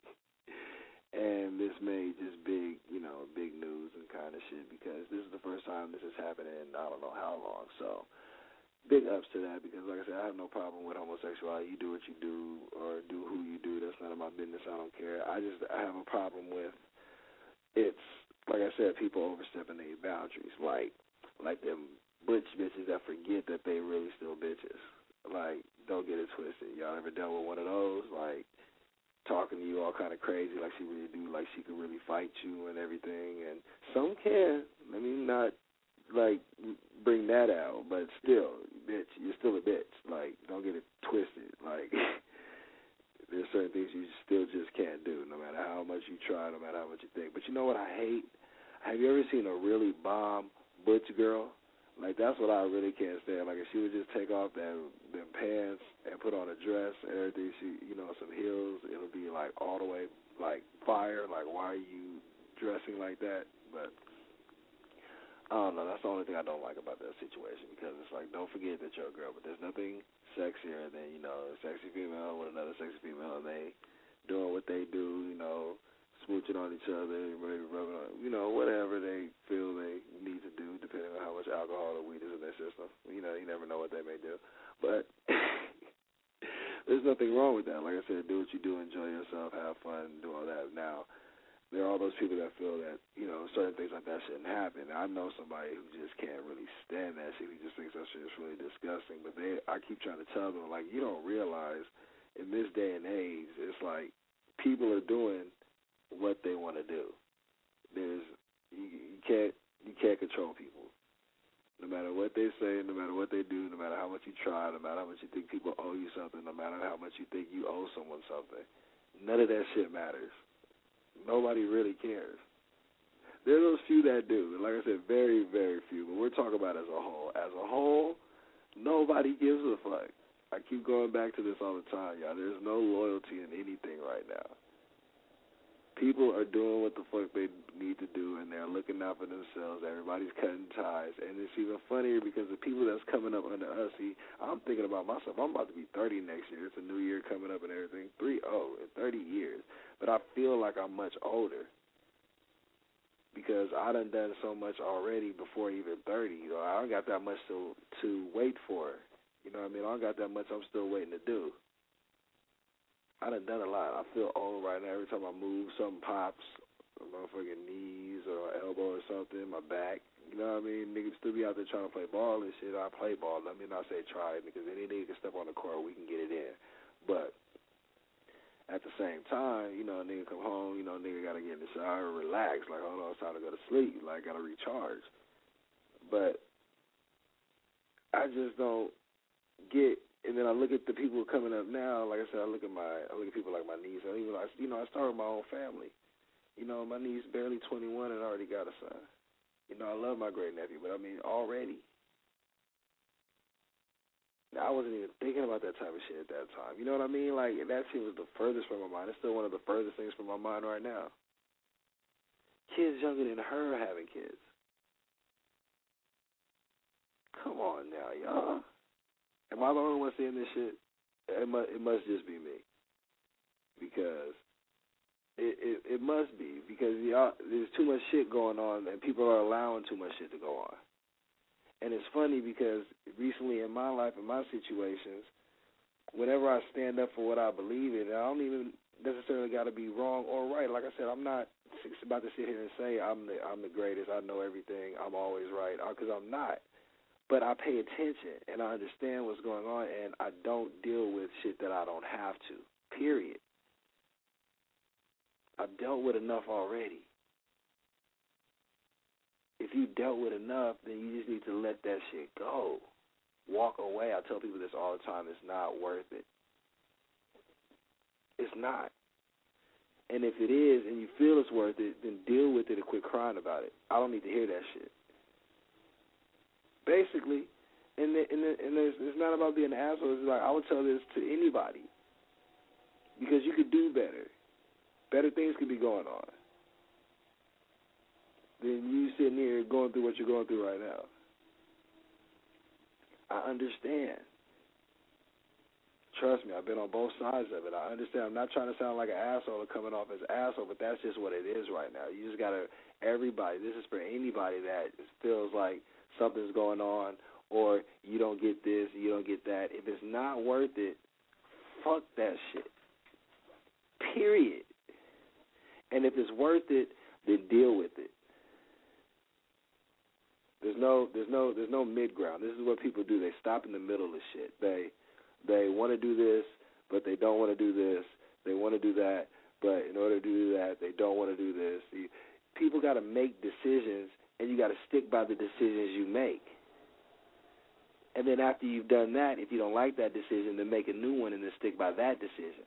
S8: and this made just big, you know, big news and kind of shit because this is the first time this has happened in I don't know how long. So big ups to that because, like I said, I have no problem with homosexuality. You do what you do or do who you do. That's none of my business. I don't care. I just I have a problem with it's, like I said, people overstepping their boundaries. Like, like them butch bitches that forget that they really still bitches. Like, don't get it twisted. Y'all ever dealt with one of those? Like, talking to you all kind of crazy like she really do, like she could really fight you and everything. And some can. I mean, not like bring that out, but still, bitch, you're still a bitch. Like, don't get it twisted. Like, there's certain things you still just can't do, no matter how much you try, no matter how much you think. But you know what I hate? Have you ever seen a really bomb butch girl? Like, that's what I really can't stand. Like, if she would just take off that them pants and put on a dress and everything, she, you know, some heels, it'll be like all the way like fire. Like, why are you dressing like that? But I don't know. That's the only thing I don't like about that situation because it's like, don't forget that you're a girl, but there's nothing sexier than, you know, a sexy female with another sexy female and they doing what they do, you know, smooching on each other, maybe rubbing on, you know, whatever they feel they need to do depending on how much alcohol or weed is in their system. You know, you never know what they may do. But there's nothing wrong with that. Like I said, do what you do, enjoy yourself, have fun, do all that. Now, there are all those people that feel that, you know, certain things like that shouldn't happen. I know somebody who just can't really stand that shit. He just thinks that shit is really disgusting. But they, I keep trying to tell them, like, you don't realize in this day and age, it's like people are doing what they want to do. There's you, you can't you can't control people. No matter what they say, no matter what they do, no matter how much you try, no matter how much you think people owe you something, no matter how much you think you owe someone something, none of that shit matters. Nobody really cares. There are those few that do. Like I said, very, very few. But we're talking about as a whole. As a whole, nobody gives a fuck. I keep going back to this all the time, y'all. There's no loyalty in anything right now. People are doing what the fuck they need to do, and they're looking out for themselves. Everybody's cutting ties. And it's even funnier because the people that's coming up under us, see, I'm thinking about myself. I'm about to be thirty next year. It's a new year coming up and everything. Three, oh, in thirty years. But I feel like I'm much older because I done done so much already before even thirty. You know, I don't got that much to to wait for. You know what I mean? I don't got that much I'm still waiting to do. I done done a lot. I feel old right now. Every time I move, something pops. My motherfucking knees or elbow or something, my back. You know what I mean? Niggas still be out there trying to play ball and shit. I play ball. Let me not say try it because any nigga can step on the court, we can get it in. But at the same time, you know, a nigga come home, you know, a nigga got to get in the shower, relax. Like, hold on, it's time to go to sleep. Like, got to recharge. But I just don't get. And then I look at the people coming up now. Like I said, I look at my, I look at people like my niece. I even, you know, I started my own family. You know, my niece barely twenty-one and already got a son. You know, I love my great nephew, but I mean, already. Now, I wasn't even thinking about that type of shit at that time. You know what I mean? Like, that shit was the furthest from my mind. It's still one of the furthest things from my mind right now. Kids younger than her having kids. Come on now, y'all. Am I the only one seeing this shit? It must, it must just be me. Because it, it, it must be. Because y'all, there's too much shit going on and people are allowing too much shit to go on. And it's funny because recently in my life, in my situations, whenever I stand up for what I believe in, I don't even necessarily got to be wrong or right. Like I said, I'm not about to sit here and say I'm the, I'm the greatest, I know everything, I'm always right, because I'm not. But I pay attention, and I understand what's going on, and I don't deal with shit that I don't have to, period. I've dealt with enough already. If you dealt with enough, then you just need to let that shit go. Walk away. I tell people this all the time. It's not worth it. It's not. And if it is, and you feel it's worth it, then deal with it and quit crying about it. I don't need to hear that shit. Basically, and the, and, the, and there's, it's not about being an asshole. It's like I would tell this to anybody because you could do better. Better things could be going on than you sitting here going through what you're going through right now. I understand. Trust me, I've been on both sides of it. I understand. I'm not trying to sound like an asshole or coming off as an asshole, but that's just what it is right now. You just got to, everybody, this is for anybody that feels like something's going on or you don't get this, you don't get that. If it's not worth it, fuck that shit. Period. And if it's worth it, then deal with it. There's no, there's no, there's no mid ground. This is what people do. They stop in the middle of shit. They, they want to do this, but they don't want to do this. They want to do that, but in order to do that, they don't want to do this. You, people got to make decisions, and you got to stick by the decisions you make. And then after you've done that, if you don't like that decision, then make a new one and then stick by that decision.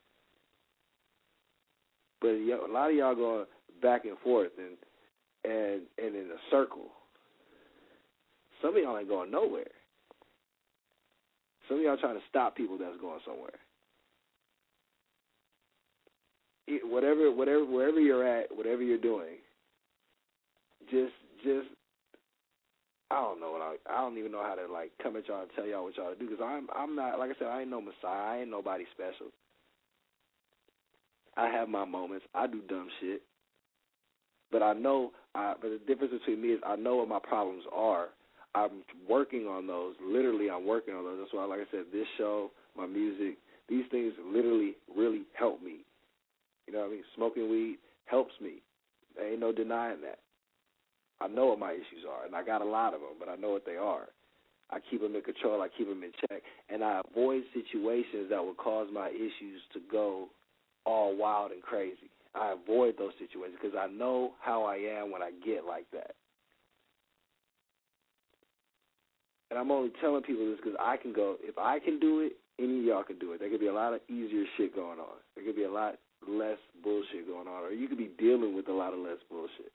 S8: But a lot of y'all going back and forth and and and in a circle. Some of y'all ain't going nowhere. Some of y'all trying to stop people that's going somewhere. It, whatever, whatever, wherever you're at, whatever you're doing, just, just, I don't know what I, I don't even know how to like come at y'all and tell y'all what y'all to do because I'm, I'm not, like I said, I ain't no messiah. I ain't nobody special. I have my moments. I do dumb shit, but I know. I, but the difference between me is I know what my problems are. I'm working on those. Literally, I'm working on those. That's why, like I said, this show, my music, these things literally, really help me. You know what I mean? Smoking weed helps me. There ain't no denying that. I know what my issues are, and I got a lot of them, but I know what they are. I keep them in control. I keep them in check, and I avoid situations that would cause my issues to go all wild and crazy. I avoid those situations because I know how I am when I get like that. And I'm only telling people this because I can go, if I can do it, any of y'all can do it. There could be a lot of easier shit going on. There could be a lot less bullshit going on, or you could be dealing with a lot of less bullshit.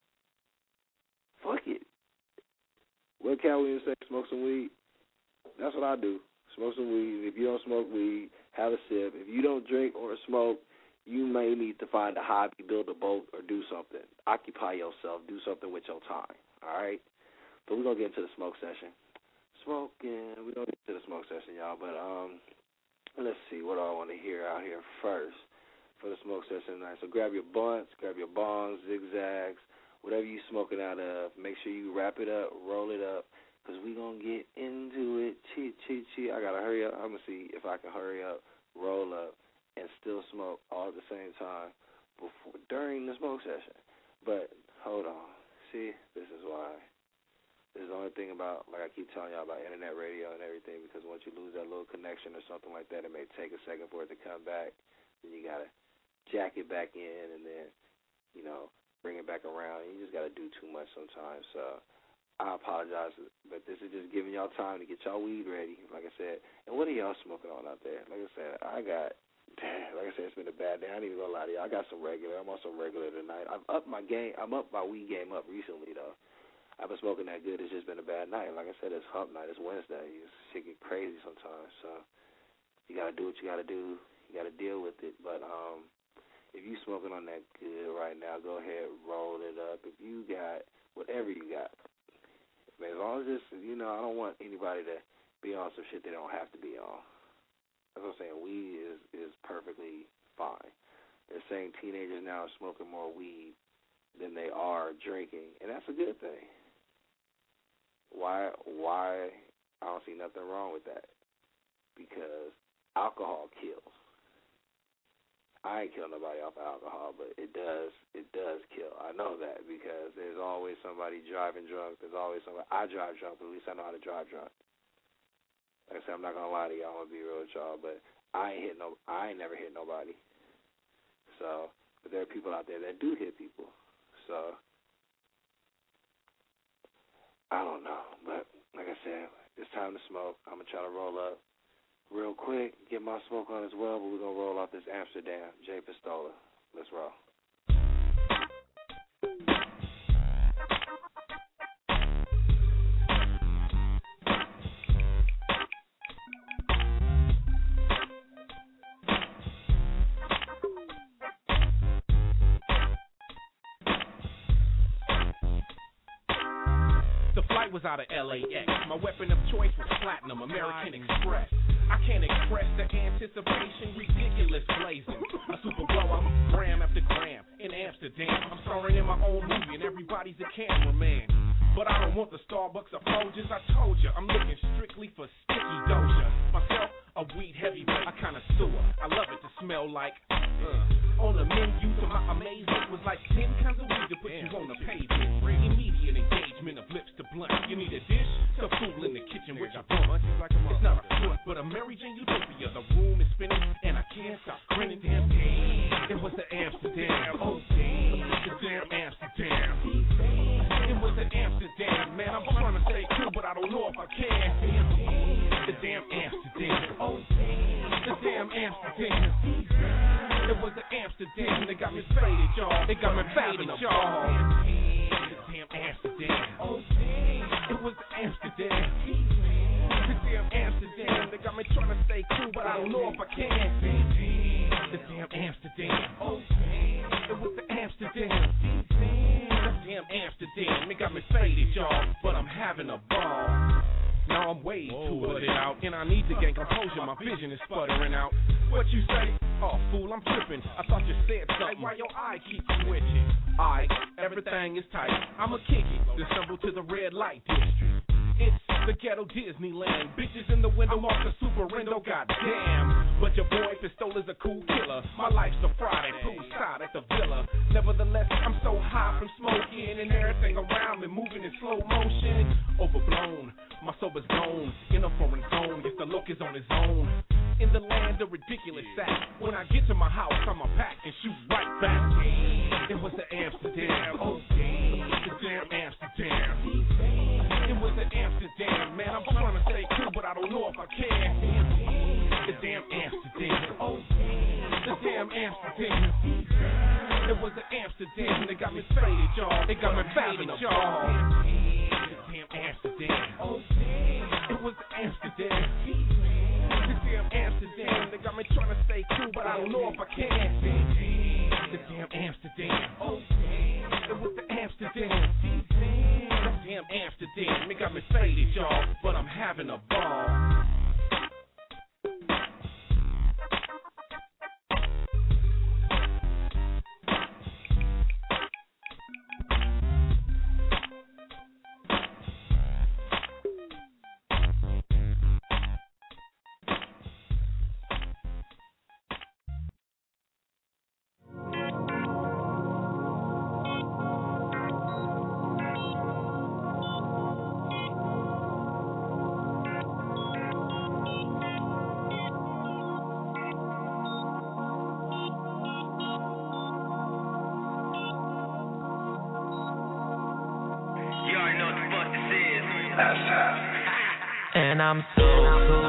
S8: Fuck it. What Cal Williams say, smoke some weed? That's what I do. Smoke some weed. If you don't smoke weed, have a sip. If you don't drink or smoke, you may need to find a hobby, build a boat, or do something. Occupy yourself. Do something with your time. All right? But we're going to get into the smoke session. Smoking. We're going to get into the smoke session, y'all. But um, let's see. What do I want to hear out here first for the smoke session tonight? So grab your blunts, grab your bongs, zigzags, whatever you smoking out of. Make sure you wrap it up, roll it up, because we're going to get into it. Cheat, cheat, cheat. I got to hurry up. I'm going to see if I can hurry up, roll up, and still smoke all at the same time before during the smoke session. But hold on. See, this is why. This is the only thing about, like I keep telling y'all about internet radio and everything, because once you lose that little connection or something like that, it may take a second for it to come back. Then you got to jack it back in and then, you know, bring it back around. And you just got to do too much sometimes. So I apologize, but this is just giving y'all time to get y'all weed ready, like I said. And what are y'all smoking on out there? Like I said, I got, like I said, it's been a bad day. I ain't even gonna lie to y'all. I got some regular. I'm on some regular tonight. I've upped my game. I'm up my weed game up recently, though. I've been smoking that good. It's just been a bad night. Like I said, it's hump night. It's Wednesday. It's shit get crazy sometimes. So you got to do what you got to do. You got to deal with it. But um, if you smoking on that good right now, go ahead, roll it up. If you got whatever you got, man, as long as it's, you know, I don't want anybody to be on some shit they don't have to be on. That's what I'm saying. Weed is, is perfectly fine. They're saying teenagers now are smoking more weed than they are drinking, and that's a good thing. Why? Why? I don't see nothing wrong with that. Because alcohol kills. I ain't kill nobody off of alcohol, but it does. It does kill. I know that because there's always somebody driving drunk. There's always somebody. I drive drunk, but at least I know how to drive drunk. Like I said, I'm not gonna lie to y'all. I'm gonna be real with y'all, but I ain't hit no. I ain't never hit nobody. So, but there are people out there that do hit people. So, I don't know, but like I said, it's time to smoke. I'm going to try to roll up real quick, get my smoke on as well, but we're going to roll off this Amsterdam, Jay Pistola. Let's roll.
S6: flight was out of L A X. My weapon of choice was platinum, American Express. I can't express the anticipation, ridiculous blazing. A super blow up, gram after gram in Amsterdam. I'm starring in my own movie and everybody's a cameraman. But I don't want the Starbucks or Folgers. I told you, I'm looking strictly for sticky doja. Myself, a weed heavyweight, I kinda sewer. I love it to smell like, uh. On the menu, to my amazement, was like ten kinds of weed to put Damn. You on the pavement. Immediate engagement of lips to blunt. You need a dish to fool in the kitchen with your blunt. It's not a foot, but a Mary Jane utopia. The room is spinning, and I can't stop grinning. Damn, damn, it was the Amsterdam. Oh, damn, the damn Amsterdam. It was the Amsterdam, man. I'm trying to stay cool, but I don't know if I can. The damn Amsterdam. Oh, the damn Amsterdam. It was the Amsterdam. They got me faded, y'all. They got me faded, y'all. The damn Amsterdam. Oh, it was the Amsterdam. The damn Amsterdam. They got me trying to stay cool, but I don't know if I can. The damn Amsterdam. Oh, it was the Amsterdam. Damn Amsterdam, it got me faded, y'all, but I'm having a ball. Now I'm way Whoa, too put it out, and I need to gain composure. My vision is sputtering out. What you say? Oh, fool, I'm tripping. I thought you said something. Why your eye keep switching? Alright, everything is tight. I'ma kick it. Dissemble to the red light district. It's the ghetto Disneyland. Bitches in the window off the Superindo, goddamn. But your boy Pistola's a cool killer. My life's a Friday, poolside at the villa. Nevertheless, I'm so high from smoking and everything around me moving in slow motion. Overblown, my sober's gone. In a foreign zone, yes, the look is on his own. In the land of ridiculous act. When I get to my house, I'ma pack and shoot right back. It was the Amsterdam. Oh, the damn Amsterdam. It was the Amsterdam, man. I'm trying to stay cool, but I don't know if I can. The damn Amsterdam. Oh, the damn Amsterdam. It was the Amsterdam. They got me faded, y'all. They got me faded, y'all. The damn Amsterdam. Oh, it was the Amsterdam. The damn Amsterdam. They got me trying to stay cool, but I don't know if I can. The damn Amsterdam. Oh, it was the Amsterdam. The damn Amsterdam. It got me faded, y'all, but I'm having a ball.
S5: And I'm so cool,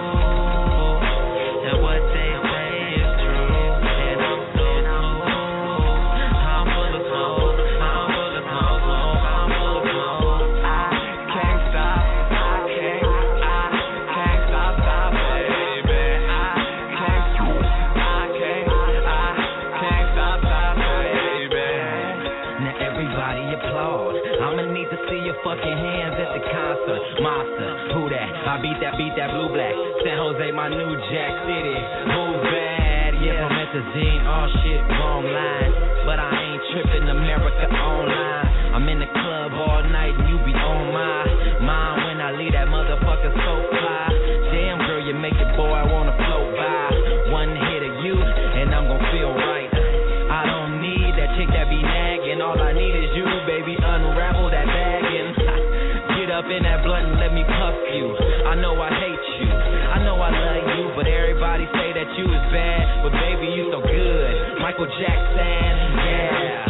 S5: and what they say is true. And I'm so cool, I'm full of smoke, I'm full of smoke, I'm full of smoke. I can't stop, I can't, I can't stop, stop, baby. I can't, I can't, I can't stop, stop, baby. Now everybody applaud. I'ma need to see your fucking hands at the concert, monster. Who that? I beat that, beat that blue black. San Jose, my new Jack City. Who's bad? Yeah, promethazine, all shit, wrong line. But I ain't tripping, America online. I'm in the club all night and you be on my mind when I leave that motherfucker so fly. Damn girl, you make it, boy, I wanna float by. One hit of you and I'm gon' feel right. I don't need that chick that be nagging. All I need is you, baby. Unravel that bag and get up in that blunt and let me puff you. I know I hate you, I know I love you, but everybody say that you is bad, but baby you so good. Michael Jackson, yeah.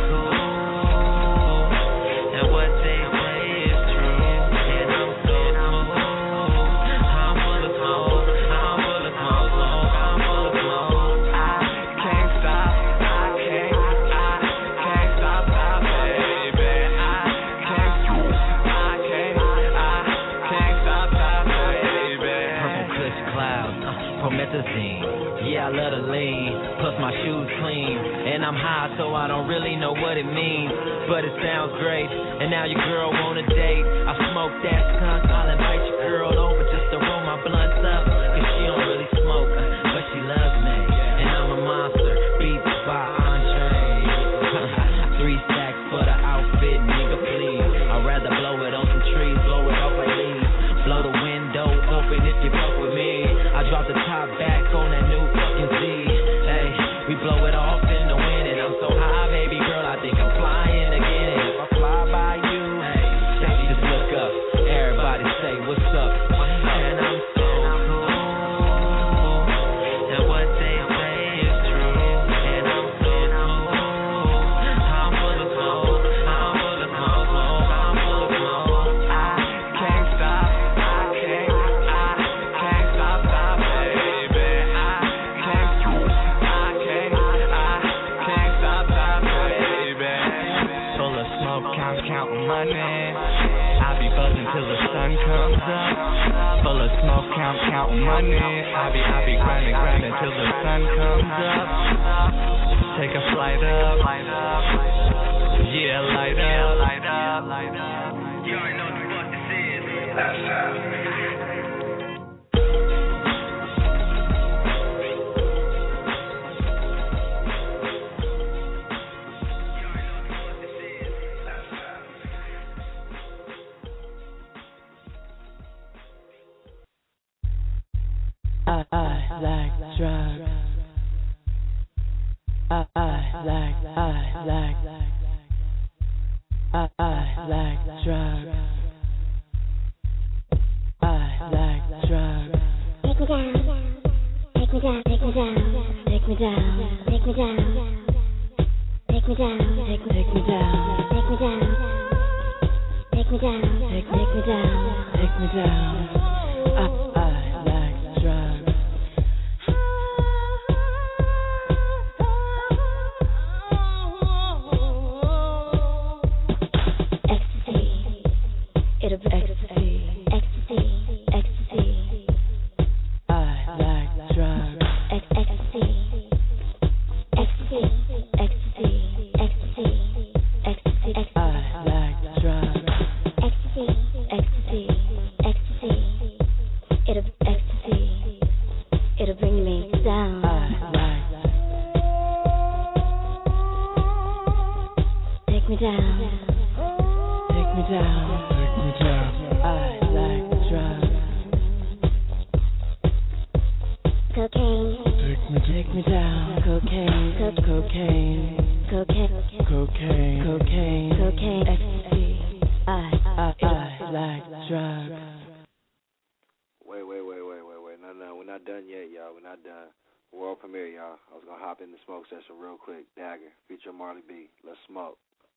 S5: And what they say is true. And I'm so cool, I'm full of smoke, I'm full of smoke, I'm full of smoke. I can't stop, I can't, I can't stop, stop, baby. I can't, I can't, I can't stop, stop, baby. Purple Kush clouds, uh, promethazine.
S16: Yeah, I love to lean, plus my shoes clean. And I'm high, so I don't really know what it means. But it sounds great, and now your girl want a date. I smoke that skunk, I'll invite your girl over just to roll my blunts up. Cause she don't really smoke, but she loves me. And I'm a monster, beats by Andre. Three stacks for the outfit, nigga, please. I'd rather blow it on some trees, blow it off like leaves. Blow the window open if you fuck with me. I drop the top back on that new fucking Z. Hey, we blow it off in the wind, and I'm so high, baby girl, I think I'm flying again. And if I fly by you, hey, baby, just look up. Everybody say what's up. And I'm so cool, and what they say is true. And I'm so cool, I'm full of smoke, I'm full of smoke, smoke, I'm full of smoke. I can't stop, I can't, I can't stop, stop, baby. I can't, I can't, I can't stop, stop, baby. Full of smoke, count, counting money. I be buzzing till the sun comes up. Full of smoke, count, counting money. I be, I be grinding, grinding till the sun comes up. Take a flight up, yeah, light up, light up, light up. You already know what the fuck this is. That's how.
S9: I, I like drugs. I, I like, I like, I, I like drugs. I like drugs.
S20: Take me down, take me down, take me down, take me down, take me down, take me down, take me, take me down, take me down, take me down, take, take me down, take me down. I, I like drugs. Ecstasy, it'll be ecstasy, ecstasy, ecstasy.
S9: I like drugs.
S20: Ex- ecstasy, ecstasy, ecstasy, ecstasy, ecstasy, ecstasy.
S9: I like drugs.
S20: Ecstasy, ecstasy, ecstasy. It'll be ecstasy. It'll bring me down.
S9: I like.
S20: Take me down.
S9: Take me down. Take me down. I like drugs.
S20: Cocaine.
S9: Take me, take me down. Cocaine.
S20: Co-
S9: cocaine.
S20: Cocaine.
S9: Cocaine. Cocaine.
S20: Cocaine. Ecstasy.
S9: I, I, I like drugs.
S8: Wait, wait, wait, wait, wait, wait. No, no, we're not done yet, y'all. We're not done. World premiere, y'all. I was going to hop in the smoke session real quick. Dagger, feature Marley B. Let's smoke.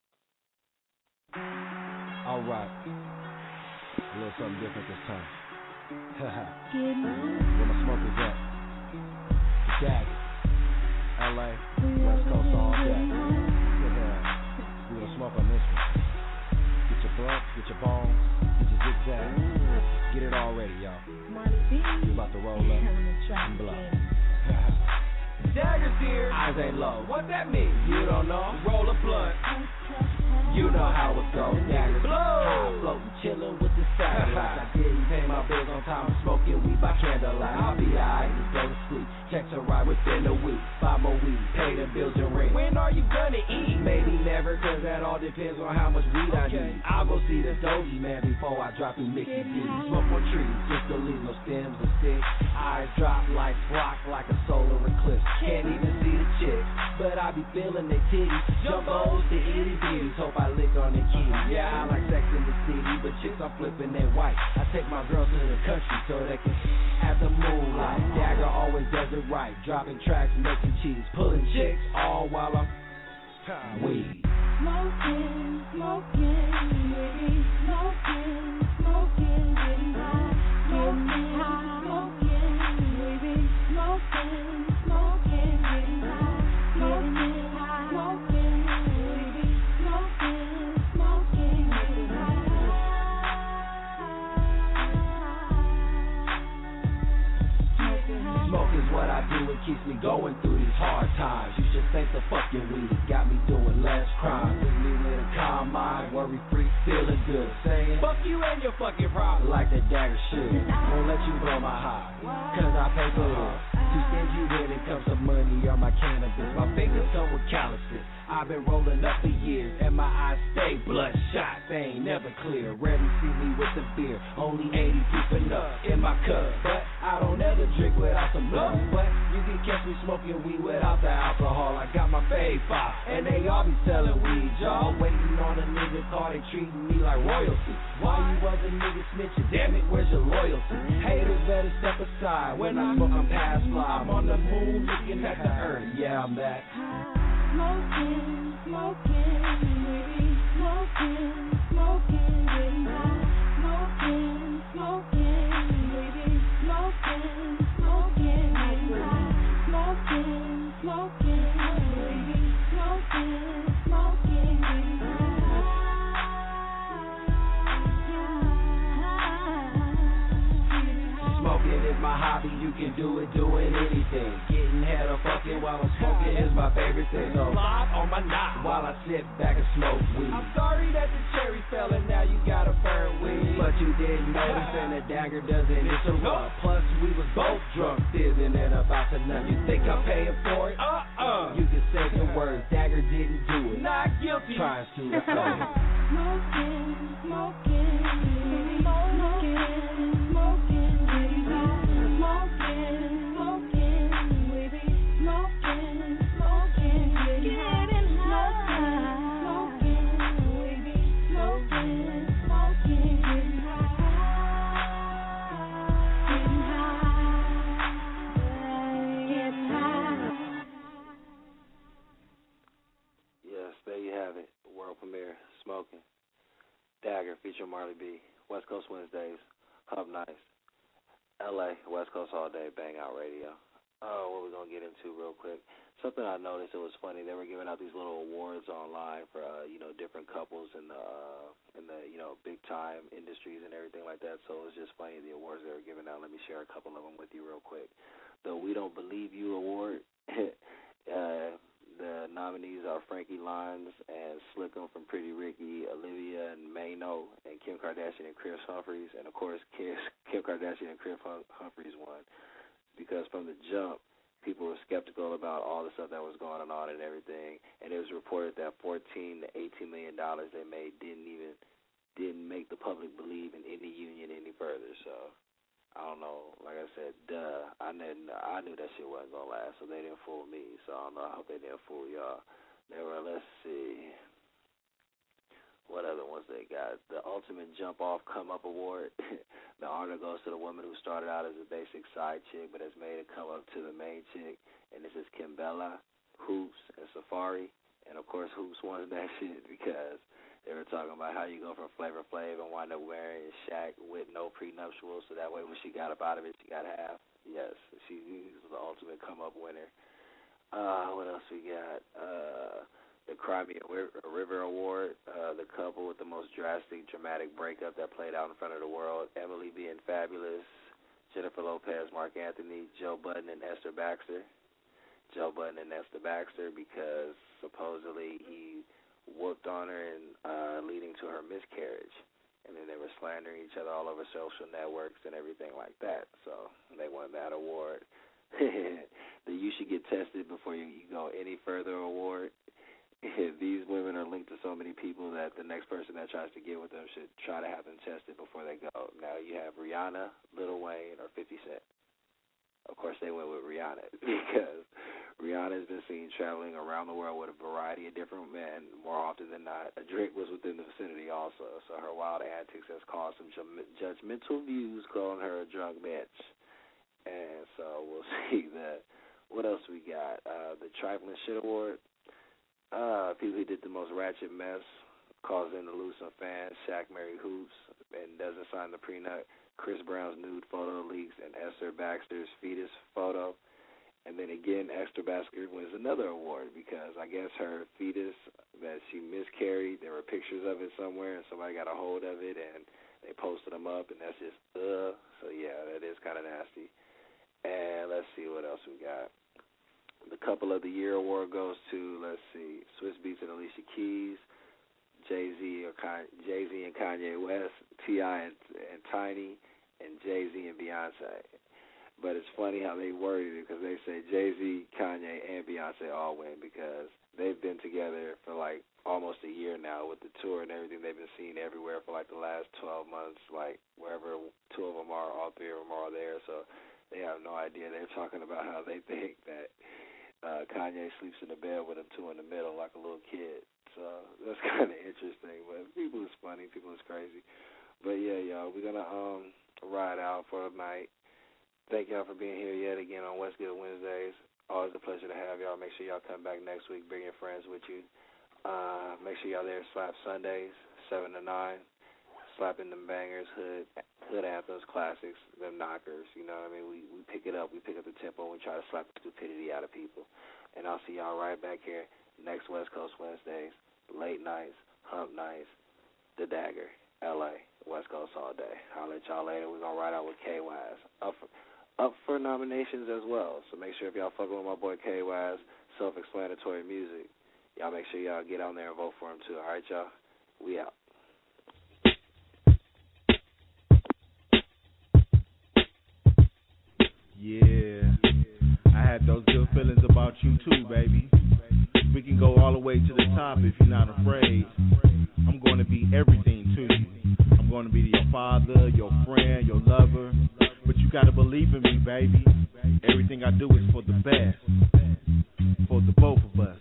S2: All right. A little something different this time.
S20: Where
S2: my smokers at? The Dagger. L A, West Coast all day. Yeah. We gonna smoke on this one. Get your blunt, get your bones, get your zigzag. Get it all ready, y'all. We about to roll up and blow.
S11: Dagger's here.
S2: Eyes ain't low.
S11: What that mean?
S2: You don't know?
S11: Roll a blunt.
S2: You know how it goes. Daggers
S11: Blow.
S2: high, floating, chillin' with the satellites. I didn't pay my bills on time. I'm smoking weed by candlelight. I'll be alright, just go to sleep. Text a ride within a week. Five more weeks, pay the bills and rent.
S11: When are you gonna eat?
S2: Maybe never, cause that all depends on how much weed I need. I'll go see the doji man before I drop through Mickey D. Smoke more trees, just to leave no stems or sticks. Eyes drop like rock, like a solar eclipse. Can't even see the chicks, but I be feeling they titties. Jumbos to itty bitties, hope I lick on the key. Yeah, I like sex in the city, but chicks I'm flipping they white. I take my girls to the country so they can at the moonlight. Dagger always does it right, dropping tracks, making cheese, pulling chicks, all while I'm weed.
S5: Smoking, smoking, baby, smoking, smoking, getting high, getting high, smoking, baby, smoking, smoking, getting high, getting high, smoking, baby, smoking, smoking, getting high.
S2: Smoke is what I do and keeps me going through these hard times. You should thank the fucking weed, got me doing less crime. Leave me with a calm mind, worry free, feeling good. Saying, fuck you and your fucking problem, like the dagger should. Won't let you blow my high, cause I pay for it. Too stingy when it comes to money or my cannabis. My fingers come with calluses. I've been rolling up for years, and my eyes stay bloodshot. They ain't never clear. Rarely see me with the beer. Only eighty proof enough in my cup. But I don't ever drink without some love. But you can catch me smoking weed without the alcohol. I got my fave five, and they all be selling weed. Y'all waiting on a nigga call, they treating me like royalty. Why you other niggas snitching? Damn it, where's your loyalty? Haters better step aside. When I smoke, I'm past fly. I'm on the moon looking at the earth. Yeah, I'm that.
S5: Smoking, smoking, baby, smoking, smoking, getting high. Smoking, smoking, baby, smoking, smoking, getting high. Smoking, smoking, baby, smoking, smoking, getting high.
S2: Smoking is my hobby, you can do it doing anything. Getting head or fucking while I'm smoking is my favorite thing. So slide on my knot while I sit back and smoke weed. I'm sorry that the cherry fell and now you gotta burn weed. But you didn't notice and the dagger doesn't interrupt. Plus we was both drunk, fizzing and about to none. You think I'm paying for it? Uh-uh. You can say the words, dagger didn't do it. Not guilty. Trying to the phone.
S5: Smoking, smoking, smoking, smoking, smoking, getting high. Smoking, smoking, baby, smoking, smoking, getting high. Smoking, baby, smoking, smoking, getting high. Getting high, getting high.
S8: Yes, there you have it. World premiere, Smoking. Dagger featuring Marley B. West Coast Wednesdays, Hub Nights. L A, West Coast All Day, Bang Out Radio. Oh, what we're going to get into real quick. Something I noticed, it was funny, they were giving out these little awards online for, uh, you know, different couples in the, uh, in the, you know, big-time industries and everything like that. So it was just funny, the awards they were giving out. Let me share a couple of them with you real quick. The We Don't Believe You Award, uh, the nominees are Frankie Lyons and Slickum from Pretty Ricky, Olivia and Mano, and Kim Kardashian and Chris Humphries. And, of course, Kim Kardashian and Chris Humphries won because from the jump, people were skeptical about all the stuff that was going on and everything. And it was reported that fourteen to eighteen million dollars they made didn't even didn't make the public believe in any union any further. So I don't know. Like I said, duh. I knew I knew that shit wasn't gonna last, so they didn't fool me. So I don't know. I hope they didn't fool y'all. They were. Let's see. What other ones they got? The Ultimate Jump Off Come Up Award. The honor goes to the woman who started out as a basic side chick but has made it come up to the main chick. And this is Kimbella, Hoops, and Safari. And, of course, Hoops won that shit because they were talking about how you go from Flavor Flav and wind up wearing Shaq with no prenuptials, so that way when she got up out of it, she got half. Yes, she was the ultimate come-up winner. Uh, what else we got? Uh... The Cry Me a River Award, uh, the couple with the most drastic, dramatic breakup that played out in front of the world, Emily being fabulous, Jennifer Lopez, Mark Anthony, Joe Budden, and Esther Baxter. Joe Budden and Esther Baxter because supposedly he whooped on her and uh, leading to her miscarriage. And then they were slandering each other all over social networks and everything like that. So they won that award. The You Should Get Tested Before You, you Go Any Further award. These women are linked to so many people that the next person that tries to get with them should try to have them tested before they go. Now you have Rihanna, Lil Wayne, or fifty Cent. Of course, they went with Rihanna because Rihanna has been seen traveling around the world with a variety of different men more often than not. Drake was within the vicinity also, so her wild antics has caused some judgmental views calling her a drunk bitch. And so we'll see that. What else we got? Uh, the Trifling Shit Award. Uh, people who did the most ratchet mess, causing to lose some fans, Shaq Mary Hoops, and doesn't sign the prenup, Chris Brown's nude photo leaks, and Esther Baxter's fetus photo. And then again, Esther Baxter wins another award because I guess her fetus that she miscarried, there were pictures of it somewhere, and somebody got a hold of it, and they posted them up, and that's just, uh. So, yeah, that is kind of nasty. And let's see what else we got. The Couple of the Year award goes to, let's see, Swiss Beats and Alicia Keys, Jay-Z or Con- Jay-Z and Kanye West, T I and, and Tiny, and Jay-Z and Beyonce. But it's funny how they worded it because they say Jay-Z, Kanye, and Beyonce all win because they've been together for like almost a year now with the tour and everything. They've been seen everywhere for like the last twelve months, like wherever two of them are, all three of them are there. So they have no idea. They're talking about how they think that uh, Kanye sleeps in the bed with them two in the middle like a little kid. So that's kind of interesting. But people is funny. People is crazy. But yeah, y'all, we're going to um, ride out for the night. Thank y'all for being here yet again on Westgate Wednesdays. Always a pleasure to have y'all. Make sure y'all come back next week. Bring your friends with you. Uh, make sure y'all there Slap Sundays, seven to nine. Slapping them bangers, hood hood anthems, classics, them knockers. You know what I mean? We, we pick it up. We pick up the tempo. And we try to slap the stupidity out of people. And I'll see y'all right back here next West Coast Wednesdays. Late nights, hump nights, The Dagger, L A, West Coast all day. I'll let y'all later. We're going to ride out with K-Wise. Up for, up for nominations as well. So make sure if y'all fucking with my boy K-Wise, self-explanatory music, y'all make sure y'all get on there and vote for him too. All right, y'all? We out.
S15: Yeah. I had those good feelings about you too, baby. We can go all the way to the top if you're not afraid. I'm going to be everything to you. I'm going to be your father, your friend, your lover. But you got to believe in me, baby. Everything I do is for the best. For the both of us.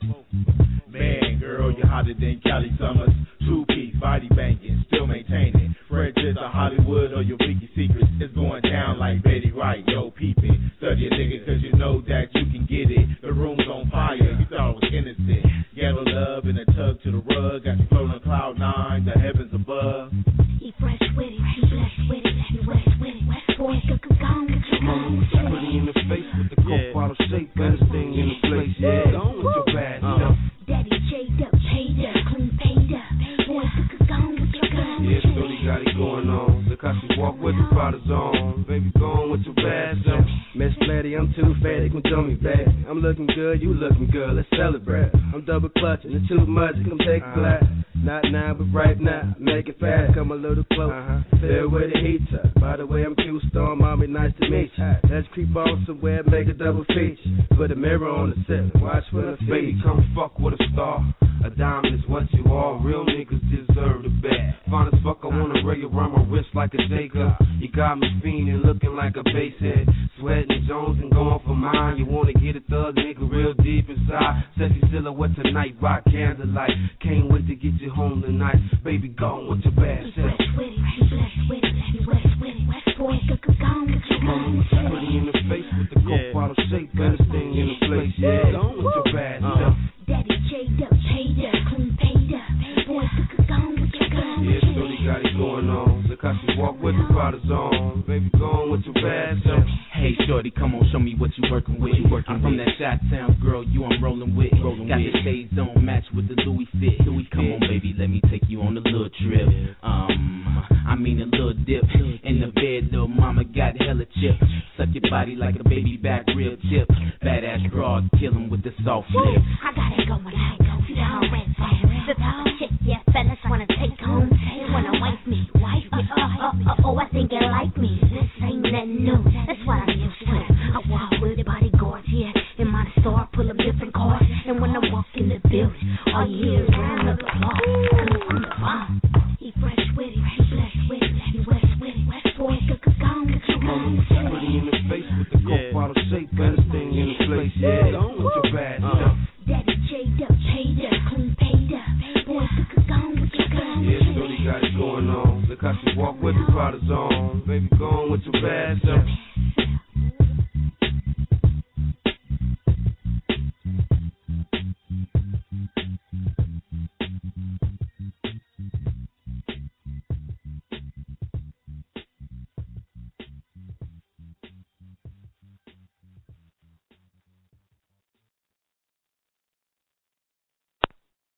S15: Man, girl, you're hotter than Cali Summers. Two-piece, body banging, still maintaining. Fred just a Hollywood or your Vicky Secrets. It's going down like Betty Wright, yo, peeping. Study a nigga cause you know that you can get it. The room's on fire, you thought it was innocent. Ghetto love and a tug to the rug. Got you floating on cloud nine, the heavens above.
S20: He fresh with it, he blessed with it, he west with it. Boy, go, go, go, get your mama.
S10: Put it in the face with the coke bottle shape. Best thing in the place, yeah. Gone with your bad stuff.
S20: Daddy chayed up, chayed up, clean paid up. Boy, go, go, go, get your gun.
S10: Yeah, Shorty got it going on. Look how she walk with the bottles on. Baby, gone with your bad stuff.
S2: Miss Lady, I'm too fat, they gon' tell me back. I'm looking good, you looking good, let's celebrate. I'm double clutching, it's too much, come take a glass. Not now, but right now, make it fast, come a little closer. Uh-huh. Feel where the heat's at. By the way, I'm Q-Storm, mommy, nice to meet you. Let's creep on somewhere, make a double feature. Put a mirror on the set, watch when I see.
S10: Baby, come fuck with a star. A diamond is what you are. Real niggas deserve the best. Fine as fuck, I wanna ray around my wrist like a shaker. You got me fiending, looking like a basshead. Sweating Jones and going for mine. You wanna get a thug nigga real deep inside. Sexy silhouette tonight, rock candlelight. Can't wait to get you home tonight. Baby, gone with your bad self.
S20: He fresh with it, he blessed with it, he west with it. Boy, go, go, go, get your gun.
S10: Put it in the face with the coke bottle shape. Best thing in the place, yeah. Gone with your bad self.
S20: Daddy chayed up, chayed up, clean paid up. Boy, go, go, go, get your gun.
S10: Yeah, Shorty got it going on. Look how she walk with the bottles on. Baby, gone with your bad self.
S16: Hey, shorty, come on, show me what you working with. You working I'm from that Chi-Town girl, you I'm rolling with. Rolling Got with. The shades on, match with the Louis fit. Louis, come on, baby, let me take you on a little trip. Um, I mean a little dip in the bed, little mama got hella chip. Suck your body like a baby back rib tip. Badass broad, kill him with the soft lip.
S20: I got it going, I go for the red fire. The top chick, yeah, fellas wanna take home. They wanna wife me, wife me. Oh, oh, oh, oh, I think they like me. This ain't nothing new, that's what I'm used to. I walk with the bodyguards, yeah. In my store, pull up different cars. And when I walk in the building, all you hear is round of applause. Coming from the farm. He fresh with it, he blessed with it, he west with it. Boy, go, go, go, get your gun.
S10: Put it in the face with the coke bottle shape. Best thing in the place, yeah. Gone with your bad stuff.
S20: Daddy chayed up, chayed up, clean paid up. Boy, go, go, go, get your gun.
S10: Yeah, Shorty got it going on. Look how she walk with the bottles on. Baby, gone with your bad stuff.